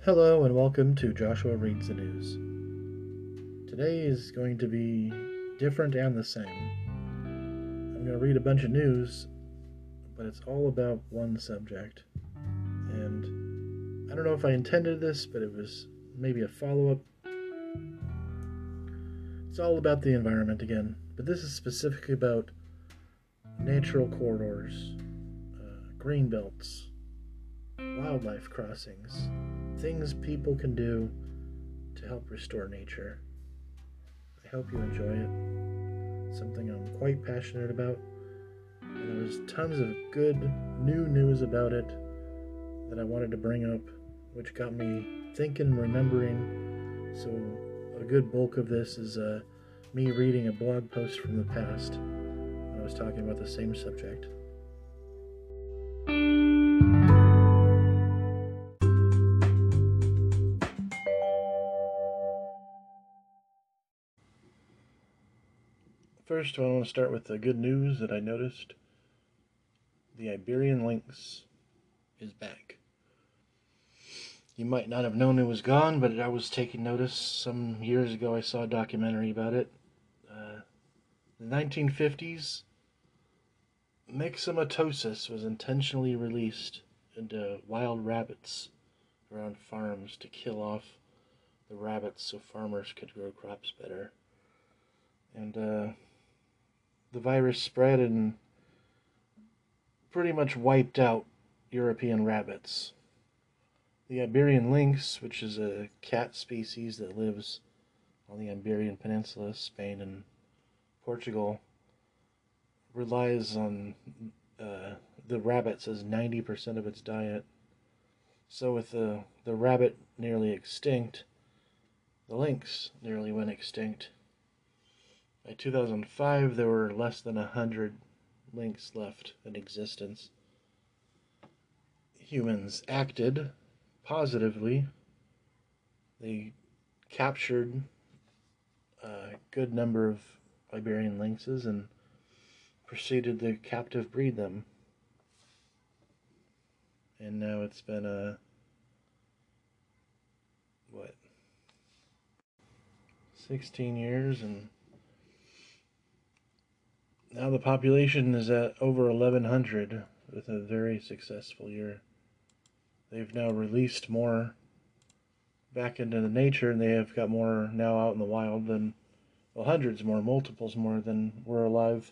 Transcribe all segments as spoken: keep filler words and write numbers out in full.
Hello and welcome to Joshua Reads the News. Today is going to be different and the same. I'm going to read a bunch of news, but it's all about one subject. And I don't know if I intended this, but it was maybe a follow-up. It's all about the environment again, but this is specifically about natural corridors, uh, green belts, wildlife crossings, things people can do to help restore nature. I hope you enjoy it. Something I'm quite passionate about. And there's tons of good new news about it that I wanted to bring up, which got me thinking, remembering. So a good bulk of this is uh, me reading a blog post from the past when I was talking about the same subject. First, I want to start with the good news that I noticed. The Iberian lynx is back. You might not have known it was gone, but I was taking notice. Some years ago I saw a documentary about it. Uh, in the nineteen fifties, myxomatosis was intentionally released into wild rabbits around farms to kill off the rabbits so farmers could grow crops better. And uh, the virus spread and pretty much wiped out European rabbits. The Iberian lynx, which is a cat species that lives on the Iberian Peninsula, Spain and Portugal, relies on uh, the rabbits as ninety percent of its diet. So with the, the rabbit nearly extinct, the lynx nearly went extinct. By two thousand five, there were less than one hundred lynx left in existence. Humans acted positively. They captured a good number of Iberian lynxes and proceeded to captive breed them. And now it's been a, what, sixteen years, and now the population is at over eleven hundred with a very successful year. They've now released more back into the nature, and they have got more now out in the wild than, well, hundreds more, multiples more than were alive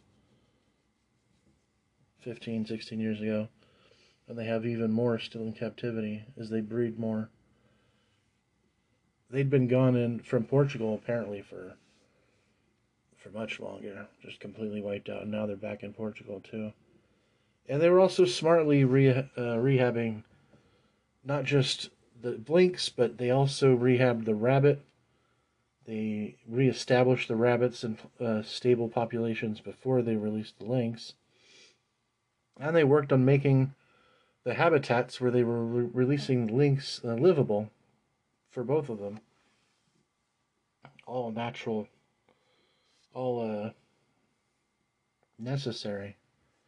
fifteen, sixteen years ago. And they have even more still in captivity as they breed more. They'd been gone in from Portugal apparently for for much longer, just completely wiped out, and now they're back in Portugal too. And they were also smartly re- uh, rehabbing not just the lynx, but they also rehabbed the rabbit. They reestablished the rabbits in uh, stable populations before they released the lynx. And they worked on making the habitats where they were re- releasing the lynx uh, livable for both of them. All natural, all uh, necessary.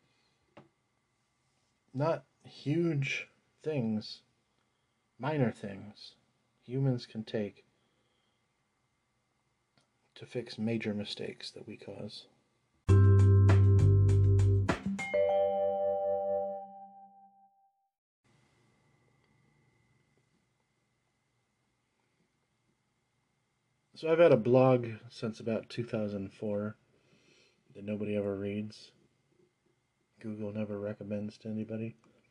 Not huge things, minor things humans can take to fix major mistakes that we cause. So I've had a blog since about two thousand four that nobody ever reads. Google never recommends to anybody.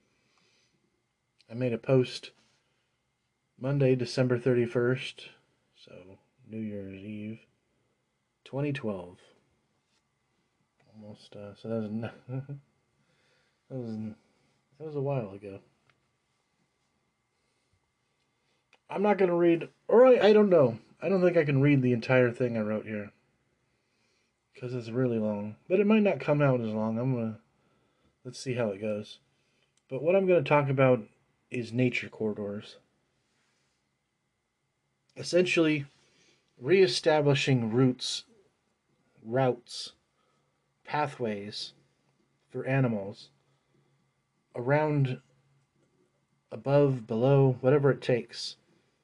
I made a post Monday, December thirty-first, so New Year's Eve, twenty twelve. Almost, uh, so that was, that was, that was a while ago. I'm not going to read, or I, I don't know. I don't think I can read the entire thing I wrote here, because it's really long. But it might not come out as long. I'm going to, let's see how it goes. But what I'm going to talk about is nature corridors. Essentially, reestablishing routes, routes, pathways for animals around, above, below, whatever it takes,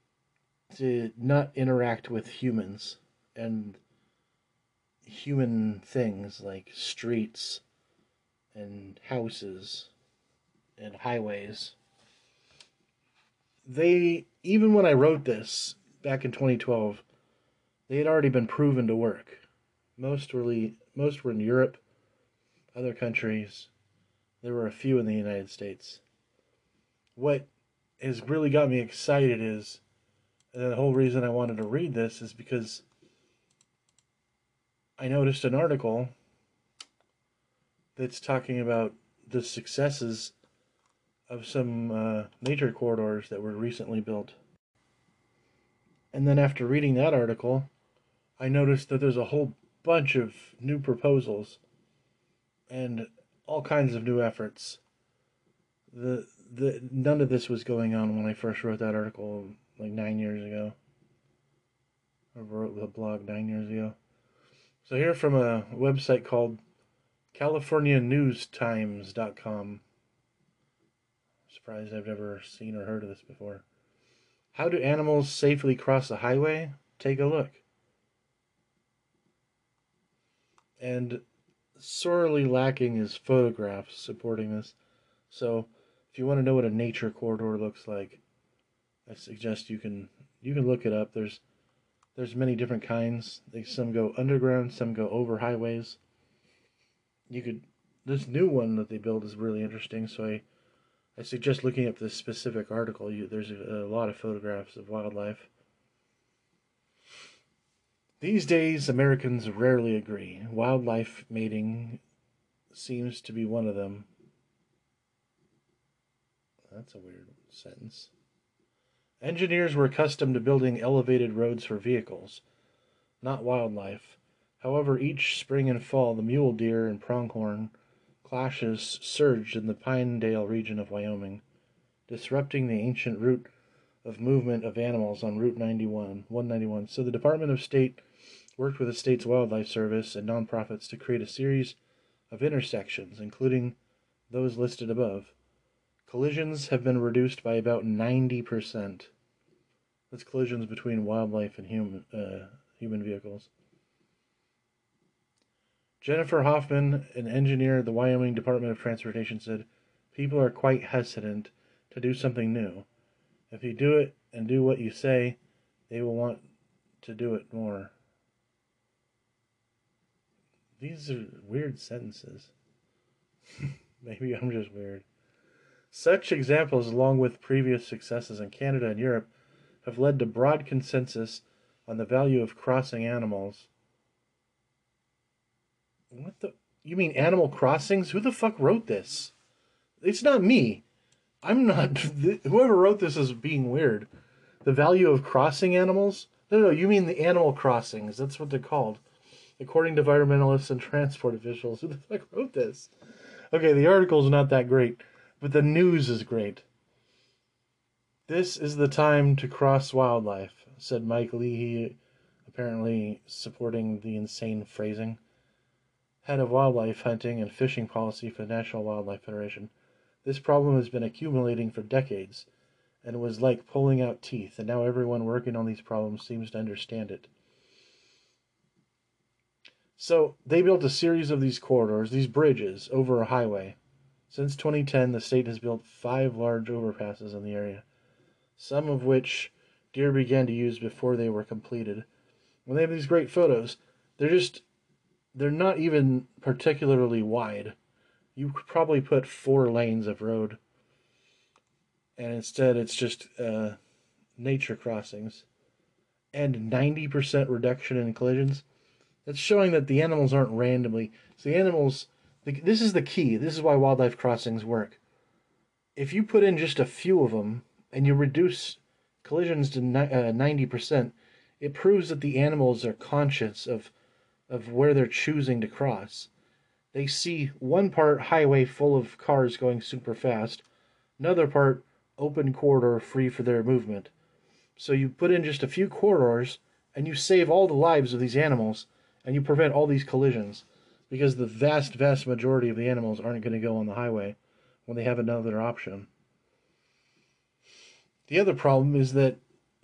to not interact with humans and human things like streets and houses and highways. They, even when I wrote this back in twenty twelve, they had already been proven to work. Most really, most were in Europe, other countries. There were a few in the United States. What has really got me excited is, and the whole reason I wanted to read this is because I noticed an article that's talking about the successes of some uh, nature corridors that were recently built. And then after reading that article, I noticed that there's a whole bunch of new proposals and all kinds of new efforts. The the none of this was going on when I first wrote that article like nine years ago. I wrote the blog nine years ago. So here from a website called California News Times dot com. Surprised I've never seen or heard of this before. How do animals safely cross a highway? Take a look. And sorely lacking is photographs supporting this. So if you want to know what a nature corridor looks like, I suggest you can you can look it up. There's there's many different kinds. They some go underground, some go over highways. You could this new one that they build is really interesting. So I I suggest looking up this specific article. You, there's a, a lot of photographs of wildlife. These days, Americans rarely agree. Wildlife mating seems to be one of them. That's a weird sentence. Engineers were accustomed to building elevated roads for vehicles, not wildlife. However, each spring and fall, the mule deer and pronghorn clashes surged in the Pinedale region of Wyoming, disrupting the ancient route of movement of animals on Route ninety-one, one ninety-one. So the Department of State worked with the state's wildlife service and nonprofits to create a series of intersections, including those listed above. Collisions have been reduced by about ninety percent. That's collisions between wildlife and human, uh, human vehicles. Jennifer Hoffman, an engineer at the Wyoming Department of Transportation, said, "People are quite hesitant to do something new. If you do it and do what you say, they will want to do it more." These are weird sentences. Maybe I'm just weird. Such examples, along with previous successes in Canada and Europe, have led to broad consensus on the value of crossing animals. What the? You mean Animal Crossings? Who the fuck wrote this? It's not me. I'm not. Whoever wrote this is being weird. The value of crossing animals? No, no, you mean the Animal Crossings. That's what they're called. According to environmentalists and transport officials. Who the fuck wrote this? Okay, the article's not that great, but the news is great. This is the time to cross wildlife, said Mike Leahy, apparently supporting the insane phrasing. Head of wildlife hunting and fishing policy for the National Wildlife Federation. This problem has been accumulating for decades, and it was like pulling out teeth, and now everyone working on these problems seems to understand it. So, they built a series of these corridors, these bridges, over a highway. Since twenty ten, the state has built five large overpasses in the area, some of which deer began to use before they were completed. When they have these great photos, they're just, they're not even particularly wide. You could probably put four lanes of road, and instead it's just uh, nature crossings. And ninety percent reduction in collisions. That's showing that the animals aren't randomly. So the animals, this is the key. This is why wildlife crossings work. If you put in just a few of them, and you reduce collisions to ninety percent, it proves that the animals are conscious of of where they're choosing to cross. They see one part highway full of cars going super fast, another part open corridor free for their movement. So you put in just a few corridors, and you save all the lives of these animals, and you prevent all these collisions, because the vast, vast majority of the animals aren't going to go on the highway when they have another option. The other problem is that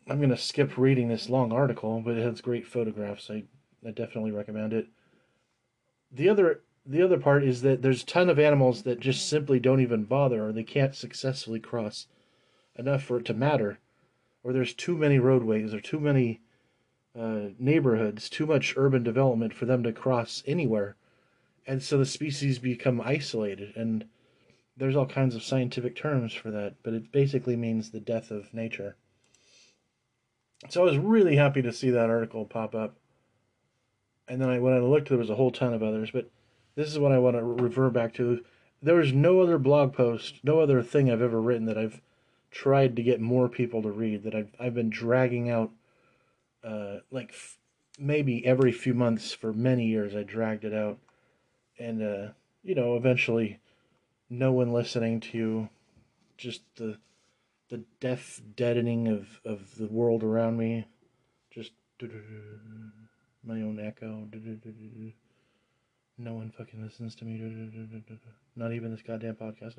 I'm going to skip reading this long article, but it has great photographs. I, I definitely recommend it. The other the other part is that there's a ton of animals that just simply don't even bother, or they can't successfully cross enough for it to matter, or there's too many roadways or too many uh, neighborhoods, too much urban development for them to cross anywhere, and so the species become isolated. And there's all kinds of scientific terms for that, but it basically means the death of nature. So I was really happy to see that article pop up. And then I, when I looked, there was a whole ton of others, but this is what I want to refer back to. There was no other blog post, no other thing I've ever written that I've tried to get more people to read, that I've, I've been dragging out, uh, like f- maybe every few months for many years. I dragged it out. And, uh, you know, eventually no one listening to just the the death deadening of, of the world around me. Just my own echo. No one fucking listens to me. Not even this goddamn podcast.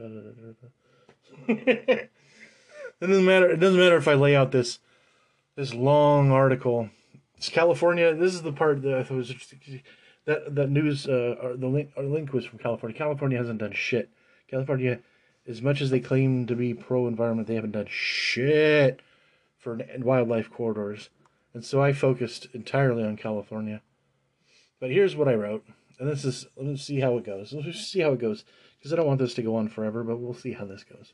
It doesn't matter. It doesn't matter if I lay out this this long article. It's California. This is the part that I thought was that that news. Uh, the link. Our link was from California. California hasn't done shit. California, as much as they claim to be pro-environment, they haven't done shit for wildlife corridors. And so I focused entirely on California. But here's what I wrote. And this is, let's see how it goes. Let's see how it goes. Because I don't want this to go on forever, but we'll see how this goes.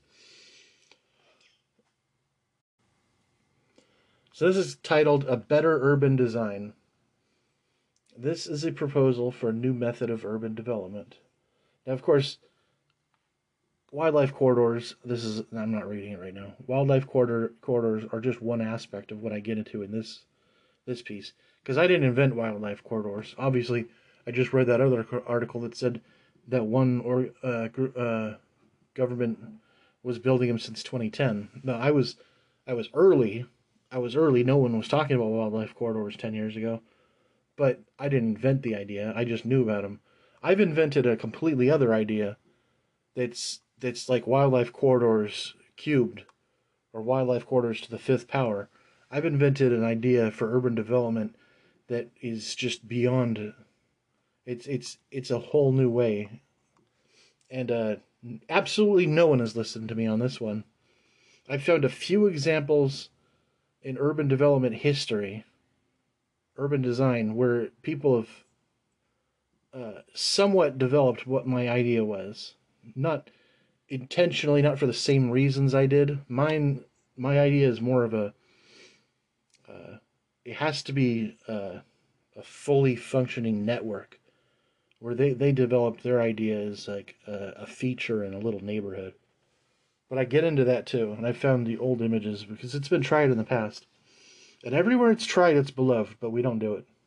So this is titled A Better Urban Design. This is a proposal for a new method of urban development. Now, of course, wildlife corridors, this is, I'm not reading it right now. Wildlife corridor, corridors are just one aspect of what I get into in this this piece. Because I didn't invent wildlife corridors. Obviously, I just read that other article that said that one or uh, uh, government was building them since twenty ten. No, I was, I was early. I was early. No one was talking about wildlife corridors ten years ago. But I didn't invent the idea. I just knew about them. I've invented a completely other idea that's that's like wildlife corridors cubed, or wildlife corridors to the fifth power. I've invented an idea for urban development that is just beyond. It's it's it's a whole new way, and uh, absolutely no one has listened to me on this one. I've found a few examples in urban development history, urban design, where people have uh, somewhat developed what my idea was. Not intentionally, not for the same reasons I did. Mine, my idea is more of a. Uh, it has to be uh, a fully functioning network, where they they developed their idea as like a, a feature in a little neighborhood. But I get into that too, and I found the old images because it's been tried in the past, and everywhere it's tried, it's beloved, but we don't do it.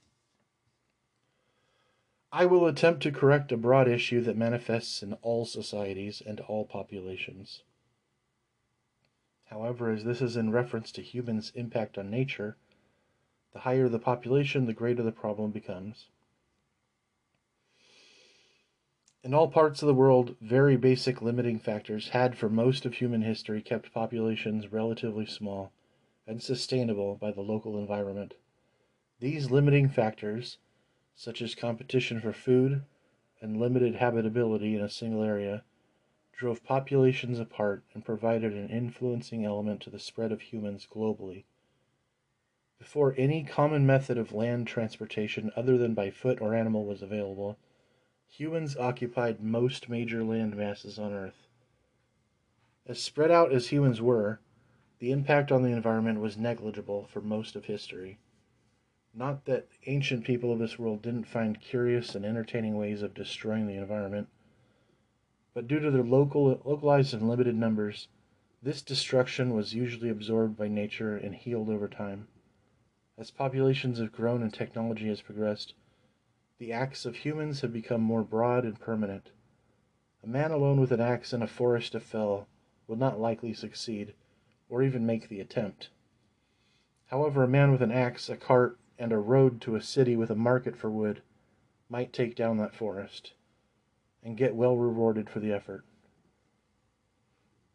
I will attempt to correct a broad issue that manifests in all societies and all populations. However, as this is in reference to humans' impact on nature, the higher the population, the greater the problem becomes. In all parts of the world, very basic limiting factors had for most of human history kept populations relatively small and sustainable by the local environment. These limiting factors, such as competition for food and limited habitability in a single area, drove populations apart and provided an influencing element to the spread of humans globally. Before any common method of land transportation other than by foot or animal was available, humans occupied most major land masses on Earth. As spread out as humans were, the impact on the environment was negligible for most of history. Not that ancient people of this world didn't find curious and entertaining ways of destroying the environment, but due to their local, localized and limited numbers, this destruction was usually absorbed by nature and healed over time. As populations have grown and technology has progressed, the acts of humans have become more broad and permanent. A man alone with an axe in a forest of fell will not likely succeed, or even make the attempt. However, a man with an axe, a cart, and a road to a city with a market for wood might take down that forest and get well rewarded for the effort.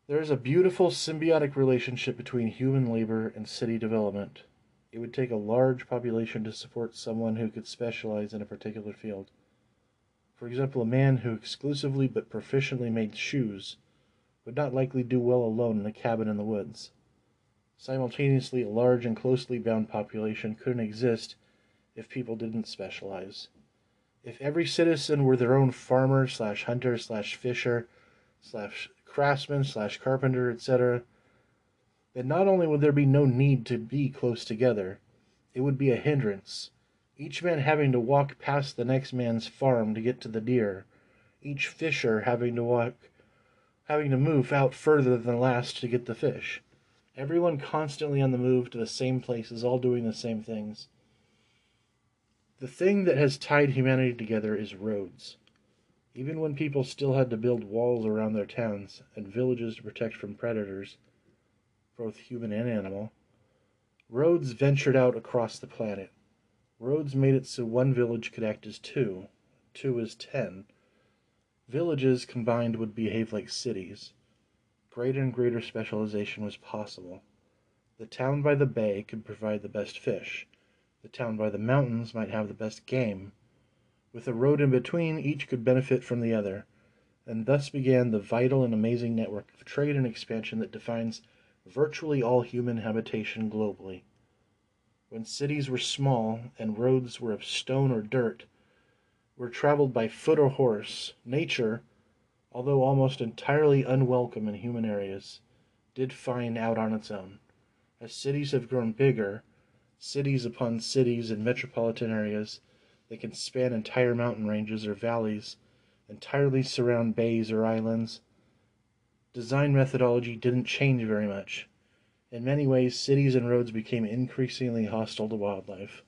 There is a beautiful symbiotic relationship between human labor and city development. It would take a large population to support someone who could specialize in a particular field. For example, a man who exclusively but proficiently made shoes would not likely do well alone in a cabin in the woods. Simultaneously, a large and closely bound population couldn't exist if people didn't specialize. If every citizen were their own farmer slash hunter slash fisher slash craftsman slash carpenter, et cetera, then not only would there be no need to be close together, it would be a hindrance, each man having to walk past the next man's farm to get to the deer, each fisher having to walk having to move out further than the last to get the fish. Everyone constantly on the move to the same places, all doing the same things. The thing that has tied humanity together is roads. Even when people still had to build walls around their towns and villages to protect from predators, both human and animal, roads ventured out across the planet. Roads made it so one village could act as two, two as ten. Villages combined would behave like cities. Greater and greater specialization was possible. The town by the bay could provide the best fish. The town by the mountains might have the best game. With a road in between, each could benefit from the other, and thus began the vital and amazing network of trade and expansion that defines virtually all human habitation globally. When cities were small and roads were of stone or dirt, were traveled by foot or horse, nature, although almost entirely unwelcome in human areas, did fine out on its own. As cities have grown bigger, cities upon cities in metropolitan areas, they can span entire mountain ranges or valleys, entirely surround bays or islands. Design methodology didn't change very much. In many ways, cities and roads became increasingly hostile to wildlife.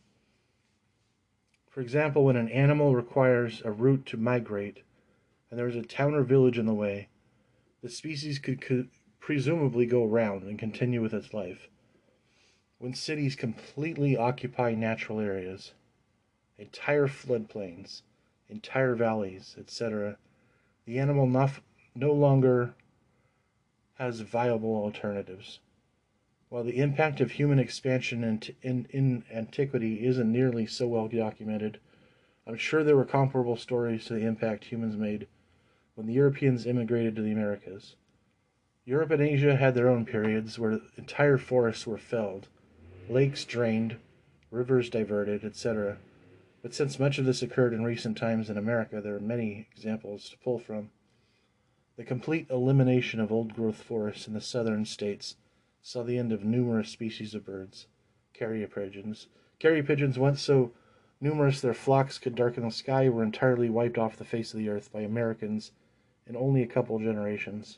For example, when an animal requires a route to migrate, and there is a town or village in the way, the species could, could presumably go around and continue with its life. When cities completely occupy natural areas, entire floodplains, entire valleys, et cetera, the animal no, no longer has viable alternatives. While the impact of human expansion in, in, in antiquity isn't nearly so well documented, I'm sure there were comparable stories to the impact humans made when the Europeans immigrated to the Americas. Europe and Asia had their own periods where entire forests were felled, lakes drained, rivers diverted, et cetera. But since much of this occurred in recent times in America, there are many examples to pull from. The complete elimination of old-growth forests in the southern states saw the end of numerous species of birds. Carrier pigeons. Carrier pigeons, once so numerous their flocks could darken the sky, were entirely wiped off the face of the earth by Americans in only a couple generations.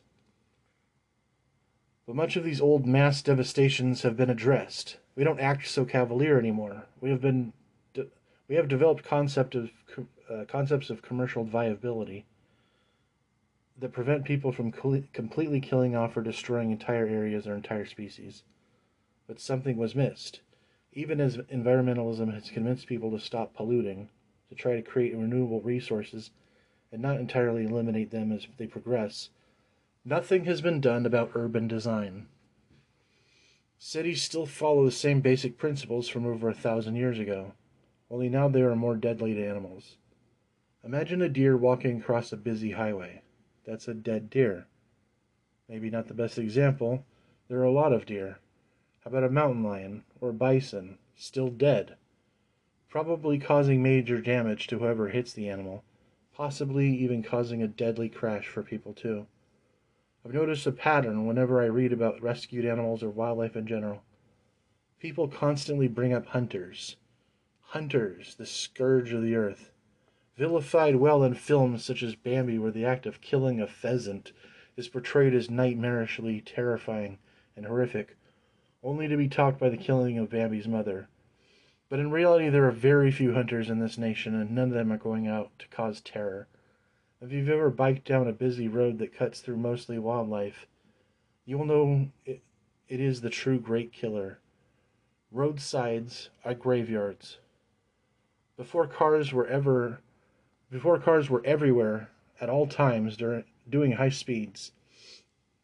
But much of these old mass devastations have been addressed. We don't act so cavalier anymore. We have been, de- we have developed concept of uh, concepts of commercial viability that prevent people from co- completely killing off or destroying entire areas or entire species. But something was missed. Even as environmentalism has convinced people to stop polluting, to try to create renewable resources and not entirely eliminate them as they progress, nothing has been done about urban design. Cities still follow the same basic principles from over a thousand years ago, only now they are more deadly to animals. Imagine a deer walking across a busy highway. That's a dead deer. Maybe not the best example. There are a lot of deer. How about a mountain lion or bison? Still dead. Probably causing major damage to whoever hits the animal, possibly even causing a deadly crash for people too. I've noticed a pattern whenever I read about rescued animals or wildlife in general. People constantly bring up hunters. Hunters, the scourge of the earth. Vilified well in films such as Bambi, where the act of killing a pheasant is portrayed as nightmarishly terrifying and horrific, only to be topped by the killing of Bambi's mother. But in reality, there are very few hunters in this nation, and none of them are going out to cause terror. If you've ever biked down a busy road that cuts through mostly wildlife, you will know it, it is the true great killer. Roadsides are graveyards. Before cars were ever, before cars were everywhere at all times during doing high speeds,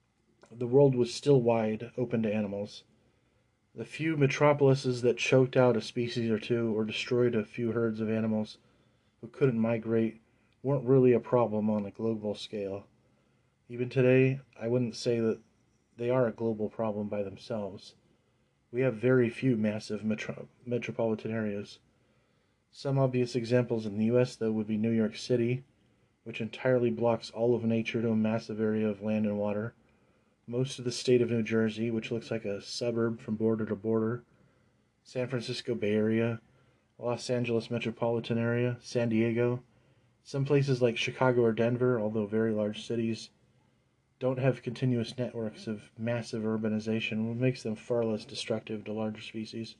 the world was still wide open to animals. The few metropolises that choked out a species or two or destroyed a few herds of animals who couldn't migrate weren't really a problem on a global scale. Even today, I wouldn't say that they are a global problem by themselves. We have very few massive metro- metropolitan areas. Some obvious examples in the U S, though, would be New York City, which entirely blocks all of nature to a massive area of land and water, most of the state of New Jersey, which looks like a suburb from border to border, San Francisco Bay Area, Los Angeles metropolitan area, San Diego. Some places like Chicago or Denver, although very large cities, don't have continuous networks of massive urbanization, which makes them far less destructive to larger species.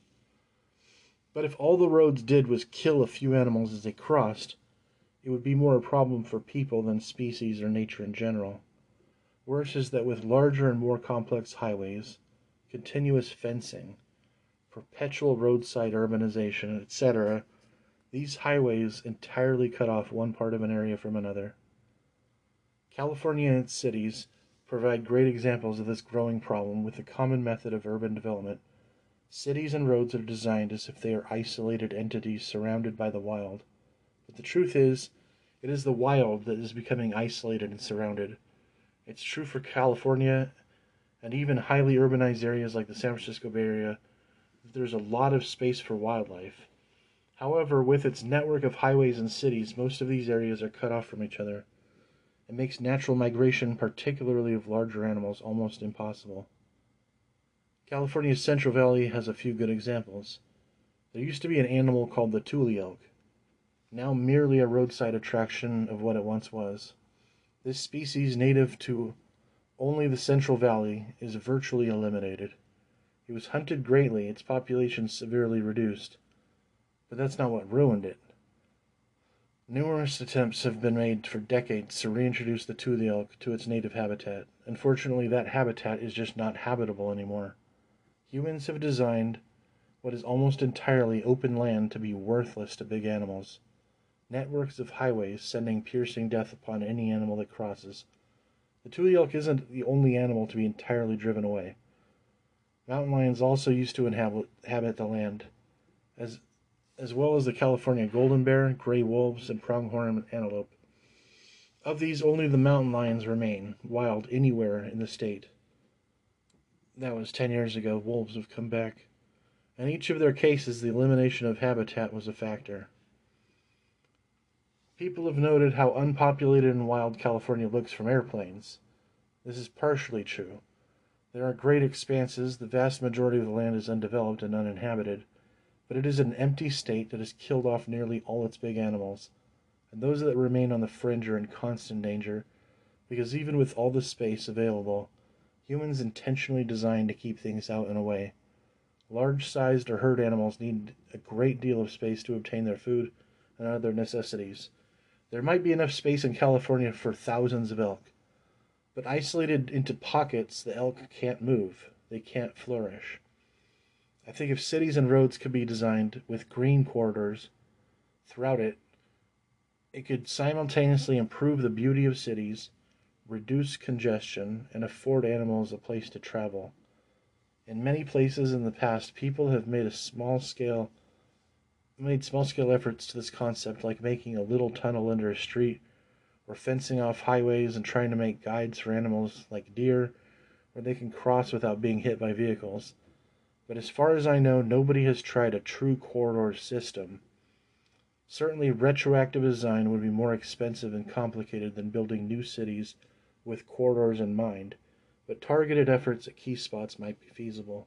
But if all the roads did was kill a few animals as they crossed, it would be more a problem for people than species or nature in general. Worse is that with larger and more complex highways, continuous fencing, perpetual roadside urbanization, et cetera, these highways entirely cut off one part of an area from another. California and its cities provide great examples of this growing problem with the common method of urban development. Cities and roads are designed as if they are isolated entities surrounded by the wild. But the truth is, it is the wild that is becoming isolated and surrounded. It's true for California and even highly urbanized areas like the San Francisco Bay Area. There's a lot of space for wildlife. However, with its network of highways and cities, most of these areas are cut off from each other. It makes natural migration, particularly of larger animals, almost impossible. California's Central Valley has a few good examples. There used to be an animal called the tule elk, now merely a roadside attraction of what it once was. This species, native to only the Central Valley, is virtually eliminated. It was hunted greatly, its population severely reduced. But that's not what ruined it. Numerous attempts have been made for decades to reintroduce the tule elk to its native habitat. Unfortunately, that habitat is just not habitable anymore. Humans have designed what is almost entirely open land to be worthless to big animals. Networks of highways sending piercing death upon any animal that crosses. The tule elk isn't the only animal to be entirely driven away. Mountain lions also used to inhabit, inhabit the land, as as well as the California golden bear, gray wolves, and pronghorn antelope. Of these, only the mountain lions remain wild anywhere in the state. That was ten years ago. Wolves have come back. In each of their cases, the elimination of habitat was a factor. People have noted how unpopulated and wild California looks from airplanes. This is partially true. There are great expanses, the vast majority of the land is undeveloped and uninhabited, but it is an empty state that has killed off nearly all its big animals, and those that remain on the fringe are in constant danger, because even with all the space available, humans intentionally designed to keep things out and away. Large-sized or herd animals need a great deal of space to obtain their food and other necessities. There might be enough space in California for thousands of elk, but isolated into pockets, the elk can't move. They can't flourish. I think if cities and roads could be designed with green corridors throughout it, it could simultaneously improve the beauty of cities, reduce congestion, and afford animals a place to travel. In many places in the past, people have made a small scale made small scale efforts to this concept, like making a little tunnel under a street, or fencing off highways and trying to make guides for animals like deer, where they can cross without being hit by vehicles. But as far as I know, nobody has tried a true corridor system. Certainly, retroactive design would be more expensive and complicated than building new cities with corridors in mind, but targeted efforts at key spots might be feasible.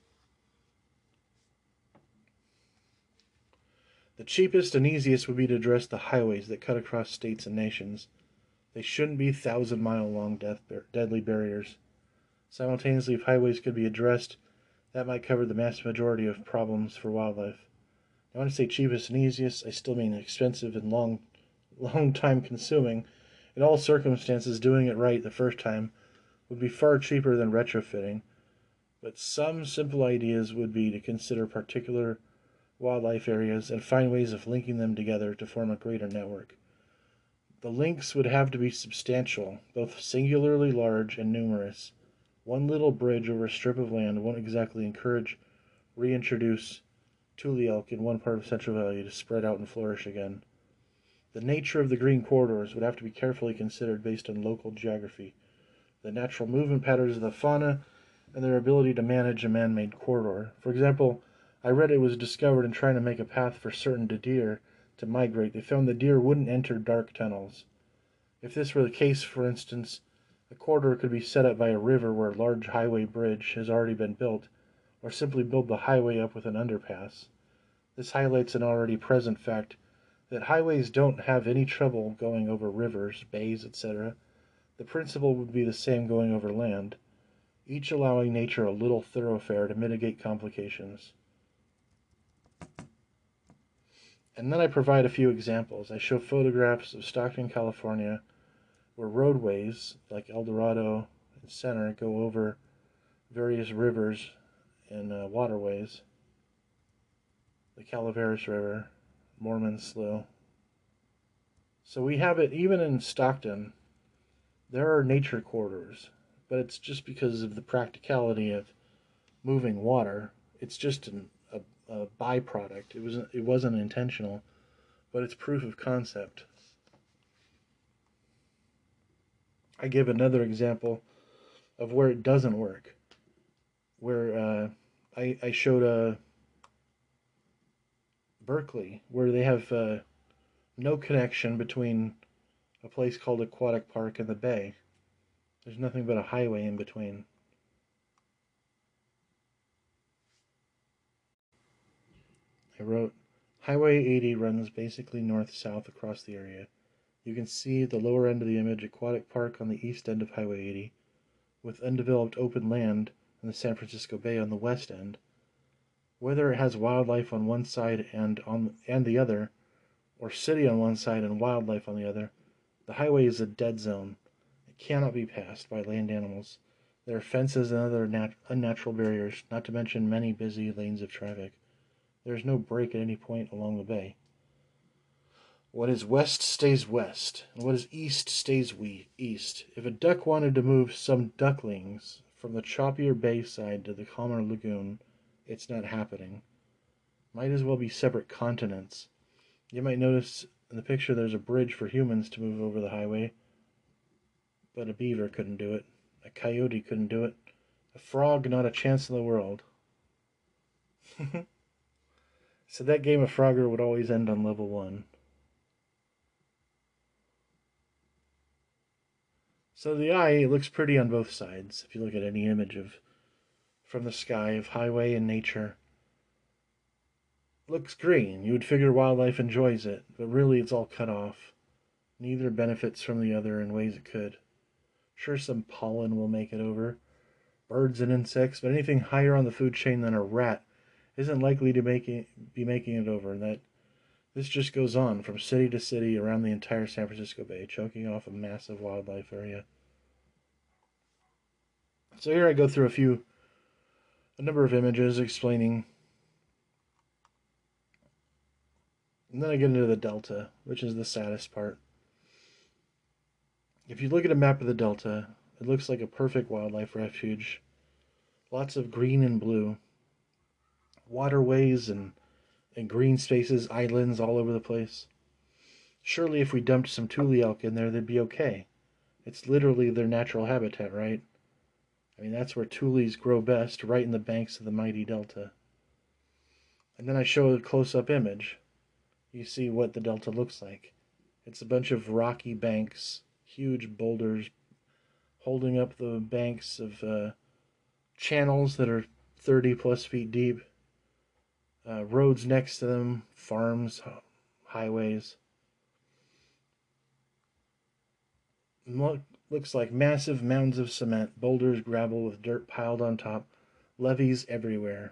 The cheapest and easiest would be to address the highways that cut across states and nations. They shouldn't be thousand-mile-long death bar- deadly barriers. Simultaneously, if highways could be addressed, that might cover the vast majority of problems for wildlife. Now, when I say cheapest and easiest, I still mean expensive and long, long time consuming. In all circumstances, doing it right the first time would be far cheaper than retrofitting. But some simple ideas would be to consider particular wildlife areas and find ways of linking them together to form a greater network. The links would have to be substantial, both singularly large and numerous. One little bridge over a strip of land won't exactly encourage, reintroduce tule elk in one part of Central Valley to spread out and flourish again. The nature of the green corridors would have to be carefully considered based on local geography, the natural movement patterns of the fauna, and their ability to manage a man-made corridor. For example, I read it was discovered in trying to make a path for certain deer to migrate. They found the deer wouldn't enter dark tunnels. If this were the case, for instance, a corridor could be set up by a river where a large highway bridge has already been built, or simply build the highway up with an underpass. This highlights an already present fact that highways don't have any trouble going over rivers, bays, et cetera. The principle would be the same going over land, each allowing nature a little thoroughfare to mitigate complications. And then I provide a few examples. I show photographs of Stockton, California, where roadways like El Dorado and Center go over various rivers and uh, waterways. The Calaveras River, Mormon Slough. So we have it even in Stockton. There are nature corridors, but it's just because of the practicality of moving water. It's just an, a, a byproduct. It wasn't, it wasn't intentional, but it's proof of concept. I give another example of where it doesn't work, where uh, I, I showed a Berkeley, where they have uh, no connection between a place called Aquatic Park and the bay. There's nothing but a highway in between. I wrote, Highway eighty runs basically north-south across the area. You can see the lower end of the image, Aquatic Park on the east end of Highway eighty, with undeveloped open land in the San Francisco Bay on the west end. Whether it has wildlife on one side and on and the other, or city on one side and wildlife on the other, the highway is a dead zone. It cannot be passed by land animals. There are fences and other nat unnatural barriers, not to mention many busy lanes of traffic. There is no break at any point along the bay. What is west stays west, and what is east stays we east. If a duck wanted to move some ducklings from the choppier bay side to the calmer lagoon, it's not happening. Might as well be separate continents. You might notice in the picture there's a bridge for humans to move over the highway, but a beaver couldn't do it. A coyote couldn't do it. A frog, not a chance in the world. So that game of Frogger would always end on level one. So the eye looks pretty on both sides. If you look at any image of from the sky of highway and nature, it looks green. You would figure wildlife enjoys it, but really it's all cut off. Neither benefits from the other in ways it could. Sure, some pollen will make it over, birds and insects, but anything higher on the food chain than a rat isn't likely to make it, be making it over. And that this just goes on from city to city around the entire San Francisco Bay, choking off a massive wildlife area. So here I go through a few, a number of images explaining, and then I get into the Delta, which is the saddest part. If you look at a map of the Delta, it looks like a perfect wildlife refuge. Lots of green and blue. Waterways and, and green spaces, islands all over the place. Surely if we dumped some tule elk in there, they'd be okay. It's literally their natural habitat, right? I mean, that's where tules grow best, right in the banks of the mighty Delta. And then I show a close-up image. You see what the Delta looks like. It's a bunch of rocky banks, huge boulders holding up the banks of uh, channels that are thirty plus feet deep. Uh, roads next to them, farms, highways. Look, looks like massive mounds of cement, boulders, gravel with dirt piled on top, levees everywhere.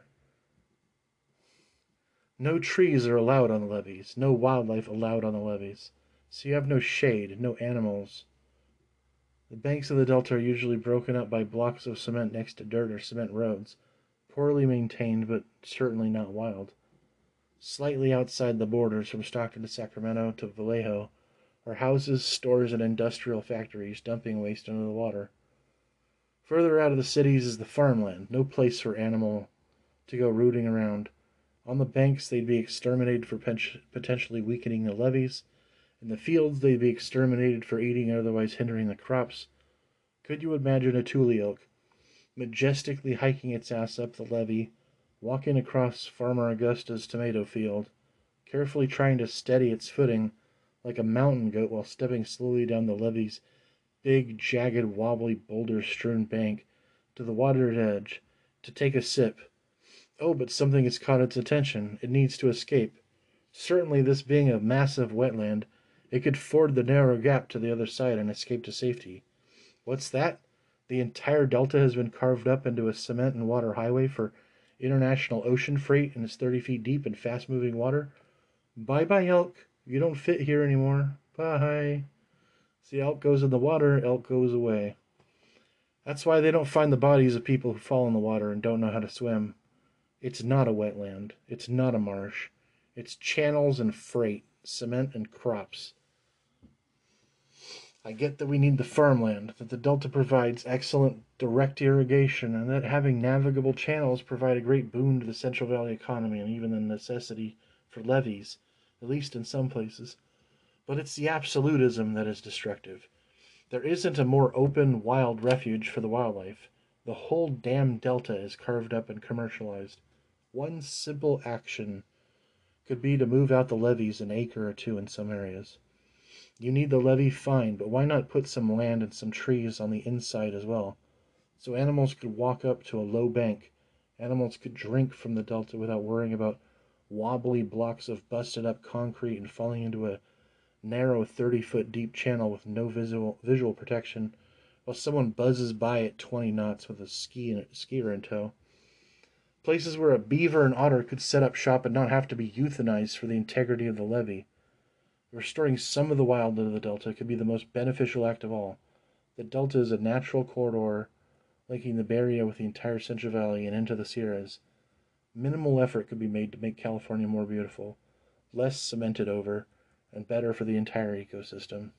No trees are allowed on the levees, no wildlife allowed on the levees. So you have no shade, no animals. The banks of the Delta are usually broken up by blocks of cement next to dirt or cement roads, poorly maintained but certainly not wild. Slightly outside the borders from Stockton to Sacramento to Vallejo are houses, stores, and industrial factories dumping waste into the water. Further out of the cities is the farmland, no place for animal to go rooting around. On the banks, they'd be exterminated for potentially weakening the levees. In the fields, they'd be exterminated for eating or otherwise hindering the crops. Could you imagine a tule elk majestically hiking its ass up the levee, walking across Farmer Augusta's tomato field, carefully trying to steady its footing like a mountain goat while stepping slowly down the levee's big, jagged, wobbly, boulder-strewn bank to the water's edge to take a sip? Oh, but something has caught its attention. It needs to escape. Certainly, this being a massive wetland, it could ford the narrow gap to the other side and escape to safety. What's that? The entire delta has been carved up into a cement and water highway for international ocean freight and is thirty feet deep in fast-moving water? Bye-bye, elk. You don't fit here anymore. Bye. See, elk goes in the water, elk goes away. That's why they don't find the bodies of people who fall in the water and don't know how to swim. It's not a wetland. It's not a marsh. It's channels and freight, cement and crops. I get that we need the farmland, that the delta provides excellent direct irrigation, and that having navigable channels provide a great boon to the Central Valley economy and even the necessity for levees, at least in some places. But it's the absolutism that is destructive. There isn't a more open, wild refuge for the wildlife. The whole damn delta is carved up and commercialized. One simple action could be to move out the levees an acre or two in some areas. You need the levee, fine, but why not put some land and some trees on the inside as well? So animals could walk up to a low bank. Animals could drink from the delta without worrying about wobbly blocks of busted up concrete and falling into a narrow thirty foot deep channel with no visual visual protection while someone buzzes by at twenty knots with a ski in, skier in tow. Places where a beaver and otter could set up shop and not have to be euthanized for the integrity of the levee. Restoring some of the wild of the delta could be the most beneficial act of all. The delta is a natural corridor linking the Bay Area with the entire Central Valley and into the Sierras. Minimal effort could be made to make California more beautiful, less cemented over, and better for the entire ecosystem.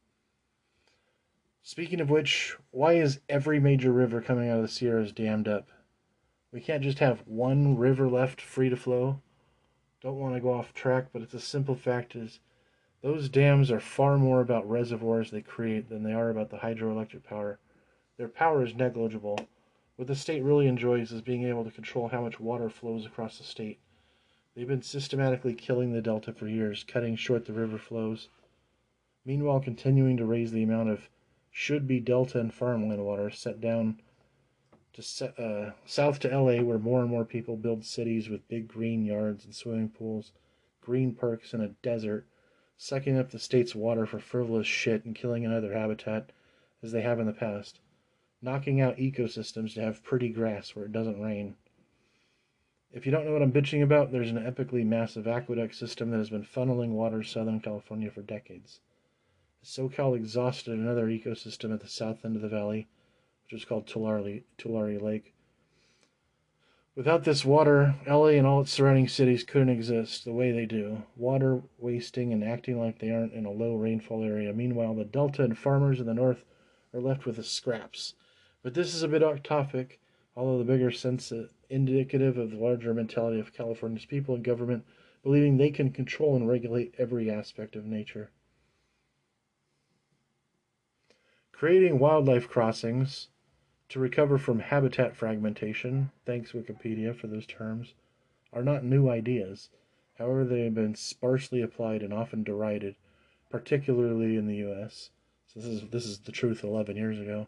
Speaking of which, why is every major river coming out of the Sierras dammed up? We can't just have one river left free to flow. Don't want to go off track, but it's a simple fact is those dams are far more about reservoirs they create than they are about the hydroelectric power. Their power is negligible. What the state really enjoys is being able to control how much water flows across the state. They've been systematically killing the delta for years, cutting short the river flows, meanwhile continuing to raise the amount of should-be delta and farmland water set down to uh, south to L A, where more and more people build cities with big green yards and swimming pools, green parks, and a desert, sucking up the state's water for frivolous shit and killing another habitat as they have in the past, knocking out ecosystems to have pretty grass where it doesn't rain. If you don't know what I'm bitching about, there's an epically massive aqueduct system that has been funneling water to Southern California for decades. SoCal exhausted another ecosystem at the south end of the valley, which is called Tulare, Tulare Lake. Without this water, L A and all its surrounding cities couldn't exist the way they do, water wasting and acting like they aren't in a low rainfall area. Meanwhile, the Delta and farmers in the north are left with the scraps. But this is a bit off topic, although the bigger sense is indicative of the larger mentality of California's people and government, believing they can control and regulate every aspect of nature. Creating wildlife crossings to recover from habitat fragmentation, thanks Wikipedia for those terms, are not new ideas. However, they have been sparsely applied and often derided, particularly in the U S. So this is this is the truth eleven years ago.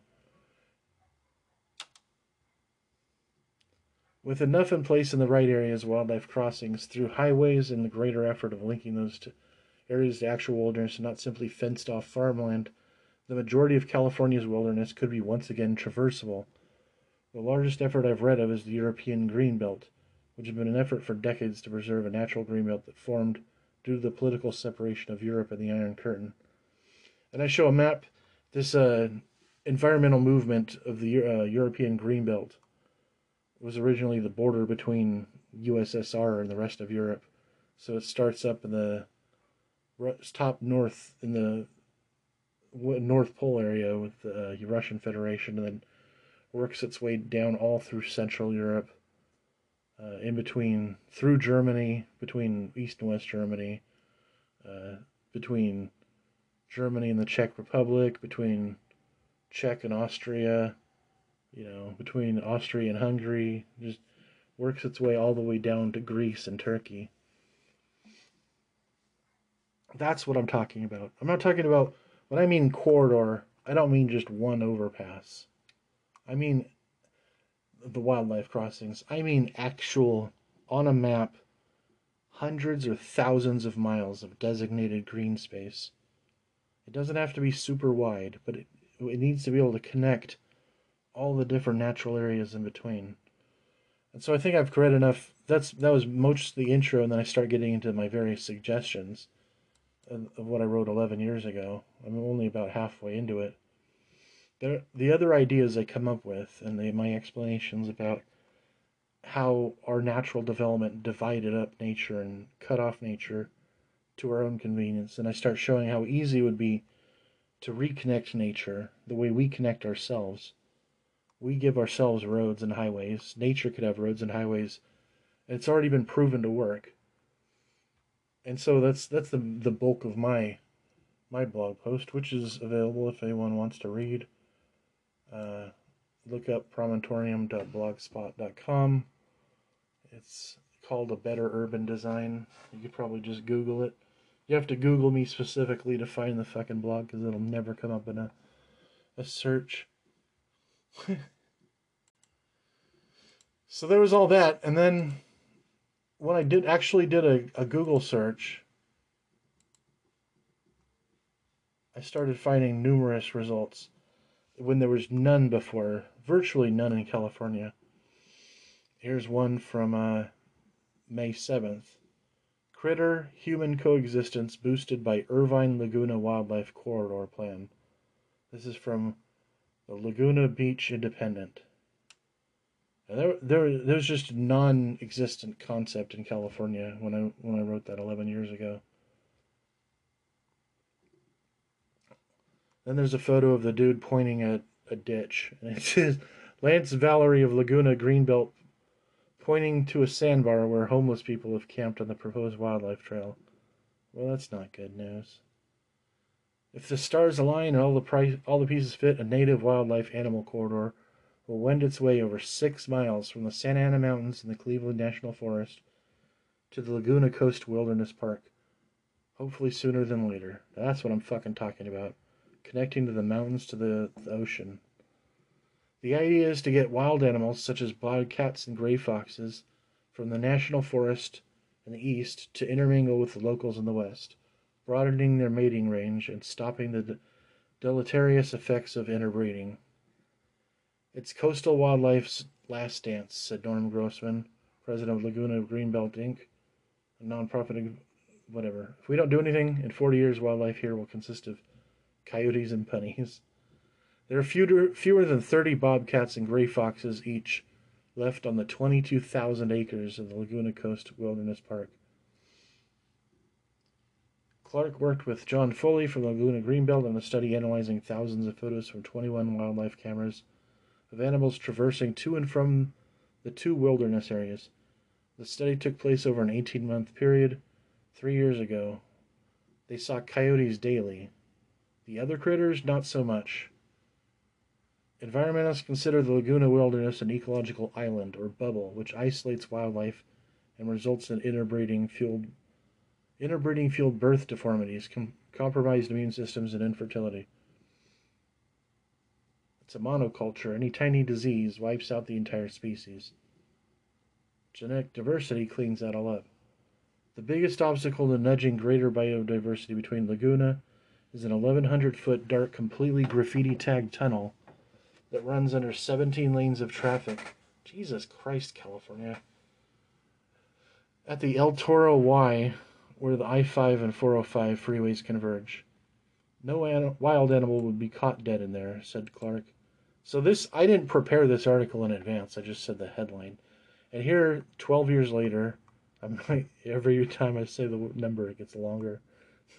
With enough in place in the right areas, wildlife crossings through highways and the greater effort of linking those to areas to actual wilderness and not simply fenced off farmland, the majority of California's wilderness could be once again traversable. The largest effort I've read of is the European Greenbelt, which has been an effort for decades to preserve a natural greenbelt that formed due to the political separation of Europe and the Iron Curtain. And I show a map, this uh, environmental movement of the uh, European Greenbelt was originally the border between U S S R and the rest of Europe. So it starts up in the top north in the North Pole area with the uh, Russian Federation, and then works its way down all through Central Europe, uh, in between, through Germany, between East and West Germany, uh, between Germany and the Czech Republic, between Czech and Austria, you know, between Austria and Hungary, just works its way all the way down to Greece and Turkey. That's what I'm talking about. I'm not talking about, when I mean corridor, I don't mean just one overpass. I mean the wildlife crossings. I mean actual, on a map, hundreds or thousands of miles of designated green space. It doesn't have to be super wide, but it, it needs to be able to connect all the different natural areas in between. And so I think I've read enough. That's that was most the intro, and then I start getting into my various suggestions of, of what I wrote eleven years ago. I'm only about halfway into it. There, the other ideas I come up with, and the, my explanations about how our natural development divided up nature and cut off nature to our own convenience, and I start showing how easy it would be to reconnect nature the way we connect ourselves. We give ourselves roads and highways. Nature could have roads and highways. And it's already been proven to work. And so that's that's the the bulk of my my blog post, which is available if anyone wants to read. Uh, look up promontorium dot blogspot dot com. It's called A Better Urban Design. You could probably just Google it. You have to Google me specifically to find the fucking blog, because it'll never come up in a, a search. So there was all that, and then when I did actually did a, a Google search, I started finding numerous results when there was none before, virtually none in California. Here's one from uh, May seventh. Critter-human coexistence boosted by Irvine Laguna Wildlife Corridor Plan. This is from the Laguna Beach Independent. And there, there, there's just a non-existent concept in California when I when I wrote that eleven years ago. Then there's a photo of the dude pointing at a ditch, and it says Lance Valerie of Laguna Greenbelt pointing to a sandbar where homeless people have camped on the proposed wildlife trail. Well, that's not good news. If the stars align and all the price, all the pieces fit, a native wildlife animal corridor will wend its way over six miles from the Santa Ana Mountains in the Cleveland National Forest to the Laguna Coast Wilderness Park. Hopefully sooner than later. That's what I'm fucking talking about. Connecting to the mountains to the, the ocean. The idea is to get wild animals such as bobcats and gray foxes from the National Forest in the east to intermingle with the locals in the west, broadening their mating range and stopping the de- deleterious effects of interbreeding. It's coastal wildlife's last dance, said Norm Grossman, president of Laguna Greenbelt Incorporated, a nonprofit, whatever. If we don't do anything, in forty years, wildlife here will consist of coyotes and punnies. There are fewer, fewer than thirty bobcats and gray foxes each left on the twenty-two thousand acres of the Laguna Coast Wilderness Park. Clark worked with John Foley from Laguna Greenbelt on a study analyzing thousands of photos from twenty-one wildlife cameras of animals traversing to and from the two wilderness areas. The study took place over an eighteen-month period. Three years ago, they saw coyotes daily. The other critters, not so much. Environmentalists consider the Laguna Wilderness an ecological island, or bubble, which isolates wildlife and results in interbreeding fueled interbreeding fueled birth deformities, com- compromised immune systems, and infertility. It's a monoculture. Any tiny disease wipes out the entire species. Genetic diversity cleans that all up. The biggest obstacle to nudging greater biodiversity between Laguna is an eleven hundred foot dark, completely graffiti-tagged tunnel that runs under seventeen lanes of traffic. Jesus Christ, California. At the El Toro Y, where the I five and four oh five freeways converge. No an- wild animal would be caught dead in there, said Clark. So this, I didn't prepare this article in advance, I just said the headline. And here, twelve years later, I'm like, every time I say the number, it gets longer.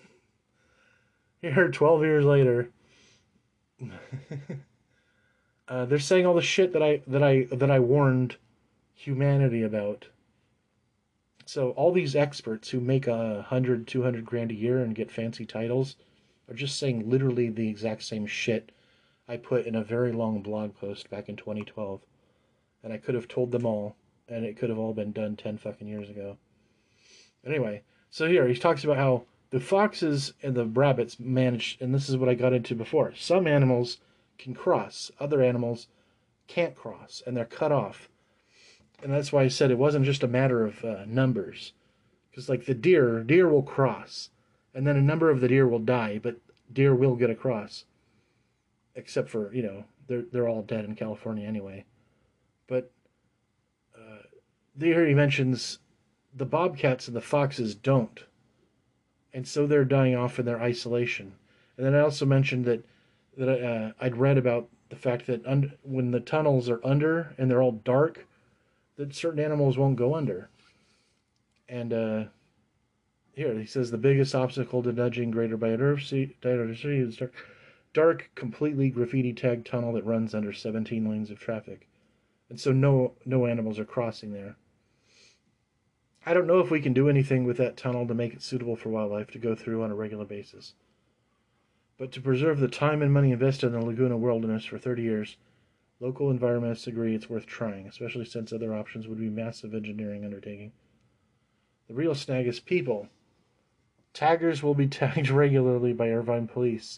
Here, twelve years later, Uh, they're saying all the shit that I that I that I warned humanity about. So all these experts who make a hundred, two hundred grand a year and get fancy titles are just saying literally the exact same shit I put in a very long blog post back in twenty twelve. And I could have told them all, and it could have all been done ten fucking years ago. Anyway, so here he talks about how the foxes and the rabbits manage, and this is what I got into before. Some animals can cross, other animals can't cross, and they're cut off. And that's why I said it wasn't just a matter of uh, numbers. Because, like, the deer, deer will cross, and then a number of the deer will die, but deer will get across. Except for, you know, they're, they're all dead in California anyway. But uh, there he mentions the bobcats and the foxes don't. And so they're dying off in their isolation. And then I also mentioned that that uh, I'd read about the fact that un- when the tunnels are under and they're all dark, that certain animals won't go under. And uh, here he says the biggest obstacle to nudging greater biodiversity is dark, dark, completely graffiti tagged tunnel that runs under seventeen lanes of traffic. And so no no animals are crossing there. I don't know if we can do anything with that tunnel to make it suitable for wildlife to go through on a regular basis. But to preserve the time and money invested in the Laguna wilderness for thirty years, local environmentalists agree it's worth trying, especially since other options would be massive engineering undertaking. The real snag is people. Taggers will be tagged regularly by Irvine police.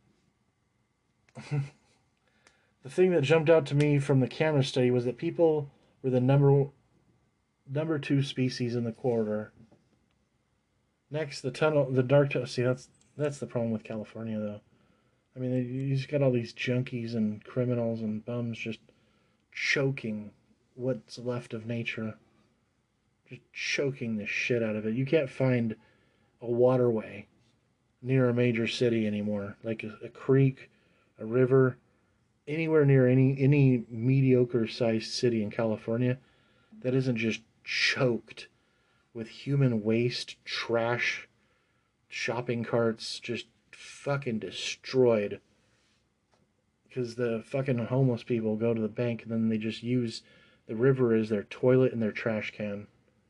The thing that jumped out to me from the camera study was that people were the number number two species in the corridor. Next, the tunnel, the dark tunnel. See, that's that's the problem with California, though. I mean, you just got all these junkies and criminals and bums just choking what's left of nature, just choking the shit out of it. You can't find a waterway near a major city anymore, like a, a creek, a river, anywhere near any any mediocre-sized city in California that isn't just choked with human waste, trash, shopping carts, just fucking destroyed. Because the fucking homeless people go to the bank and then they just use the river as their toilet and their trash can.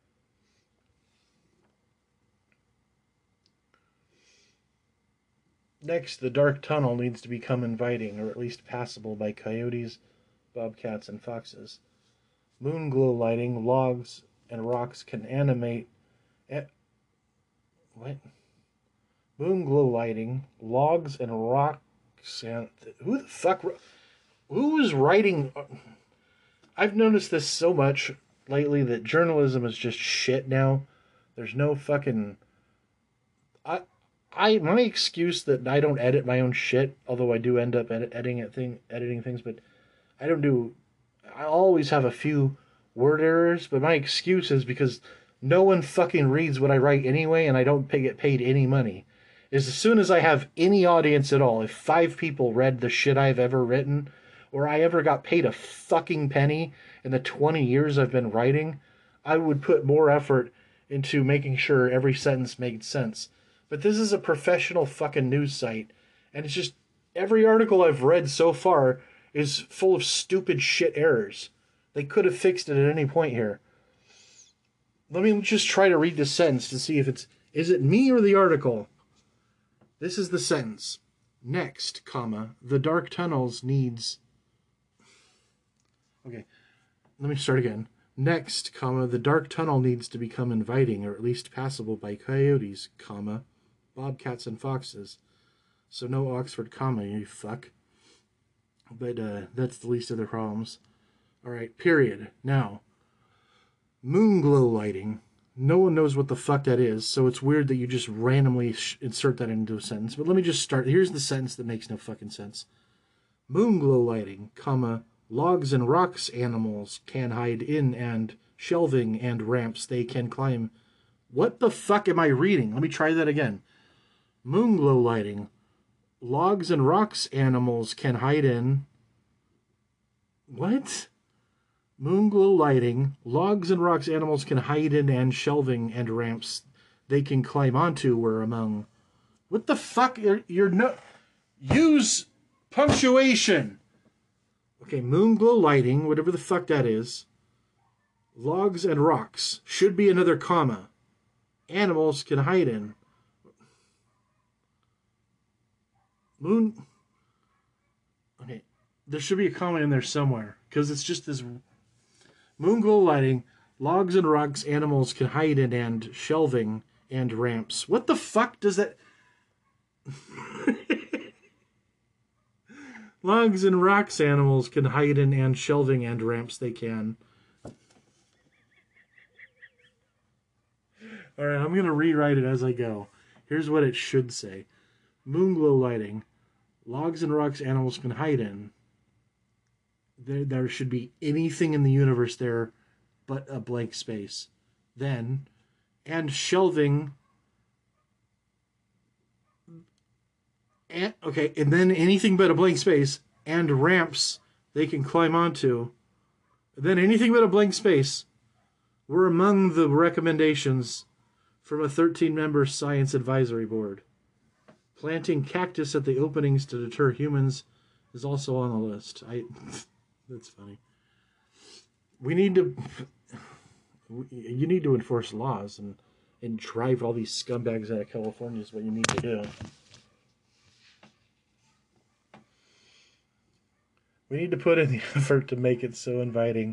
Next, the dark tunnel needs to become inviting, or at least passable by coyotes, bobcats, and foxes. Moon glow lighting, logs, and rocks can animate... Eh, what? Moon glow lighting, logs, and rocks... And, who the fuck... Who is writing... I've noticed this so much lately that journalism is just shit now. There's no fucking... I... I my excuse that I don't edit my own shit, although I do end up edit, editing it thing, editing things, but I don't do. I always have a few word errors, but my excuse is because no one fucking reads what I write anyway, and I don't pay, get paid any money. Is as soon as I have any audience at all, if five people read the shit I've ever written, or I ever got paid a fucking penny in the twenty years I've been writing, I would put more effort into making sure every sentence made sense. But this is a professional fucking news site, and it's just, every article I've read so far is full of stupid shit errors. They could have fixed it at any point here. Let me just try to read this sentence to see if it's, is it me or the article? This is the sentence. Next, comma, the dark tunnels needs... Okay, let me start again. Next, comma, the dark tunnel needs to become inviting, or at least passable by coyotes, comma, bobcats and foxes. So no Oxford comma, you fuck. But uh, that's the least of their problems. Alright, period. Now, moon glow lighting. No one knows what the fuck that is, so it's weird that you just randomly sh- insert that into a sentence. But let me just start. Here's the sentence that makes no fucking sense. Moon glow lighting, comma, logs and rocks animals can hide in and shelving and ramps they can climb. What the fuck am I reading? Let me try that again. Moon glow lighting. Logs and rocks animals can hide in... What? Moon glow lighting. Logs and rocks animals can hide in and shelving and ramps they can climb onto were among... What the fuck? You're, you're no... Use punctuation. Okay, moon glow lighting, whatever the fuck that is. Logs and rocks. Should be another comma. Animals can hide in. Moon. Okay, there should be a comma in there somewhere because it's just this moon glow lighting. Logs and rocks animals can hide in, and shelving and ramps. What the fuck does that? Logs and rocks animals can hide in, and shelving and ramps they can. Alright, I'm going to rewrite it as I go. Here's what it should say. Moonglow lighting. Logs and rocks animals can hide in. There, there should be anything in the universe there but a blank space. Then, and shelving. And, okay, and then anything but a blank space and ramps they can climb onto. Then anything but a blank space were among the recommendations from a thirteen-member science advisory board. Planting cactus at the openings to deter humans is also on the list. I, that's funny. We need to, you need to enforce laws and, and drive all these scumbags out of California is what you need to do. We need to put in the effort to make it so inviting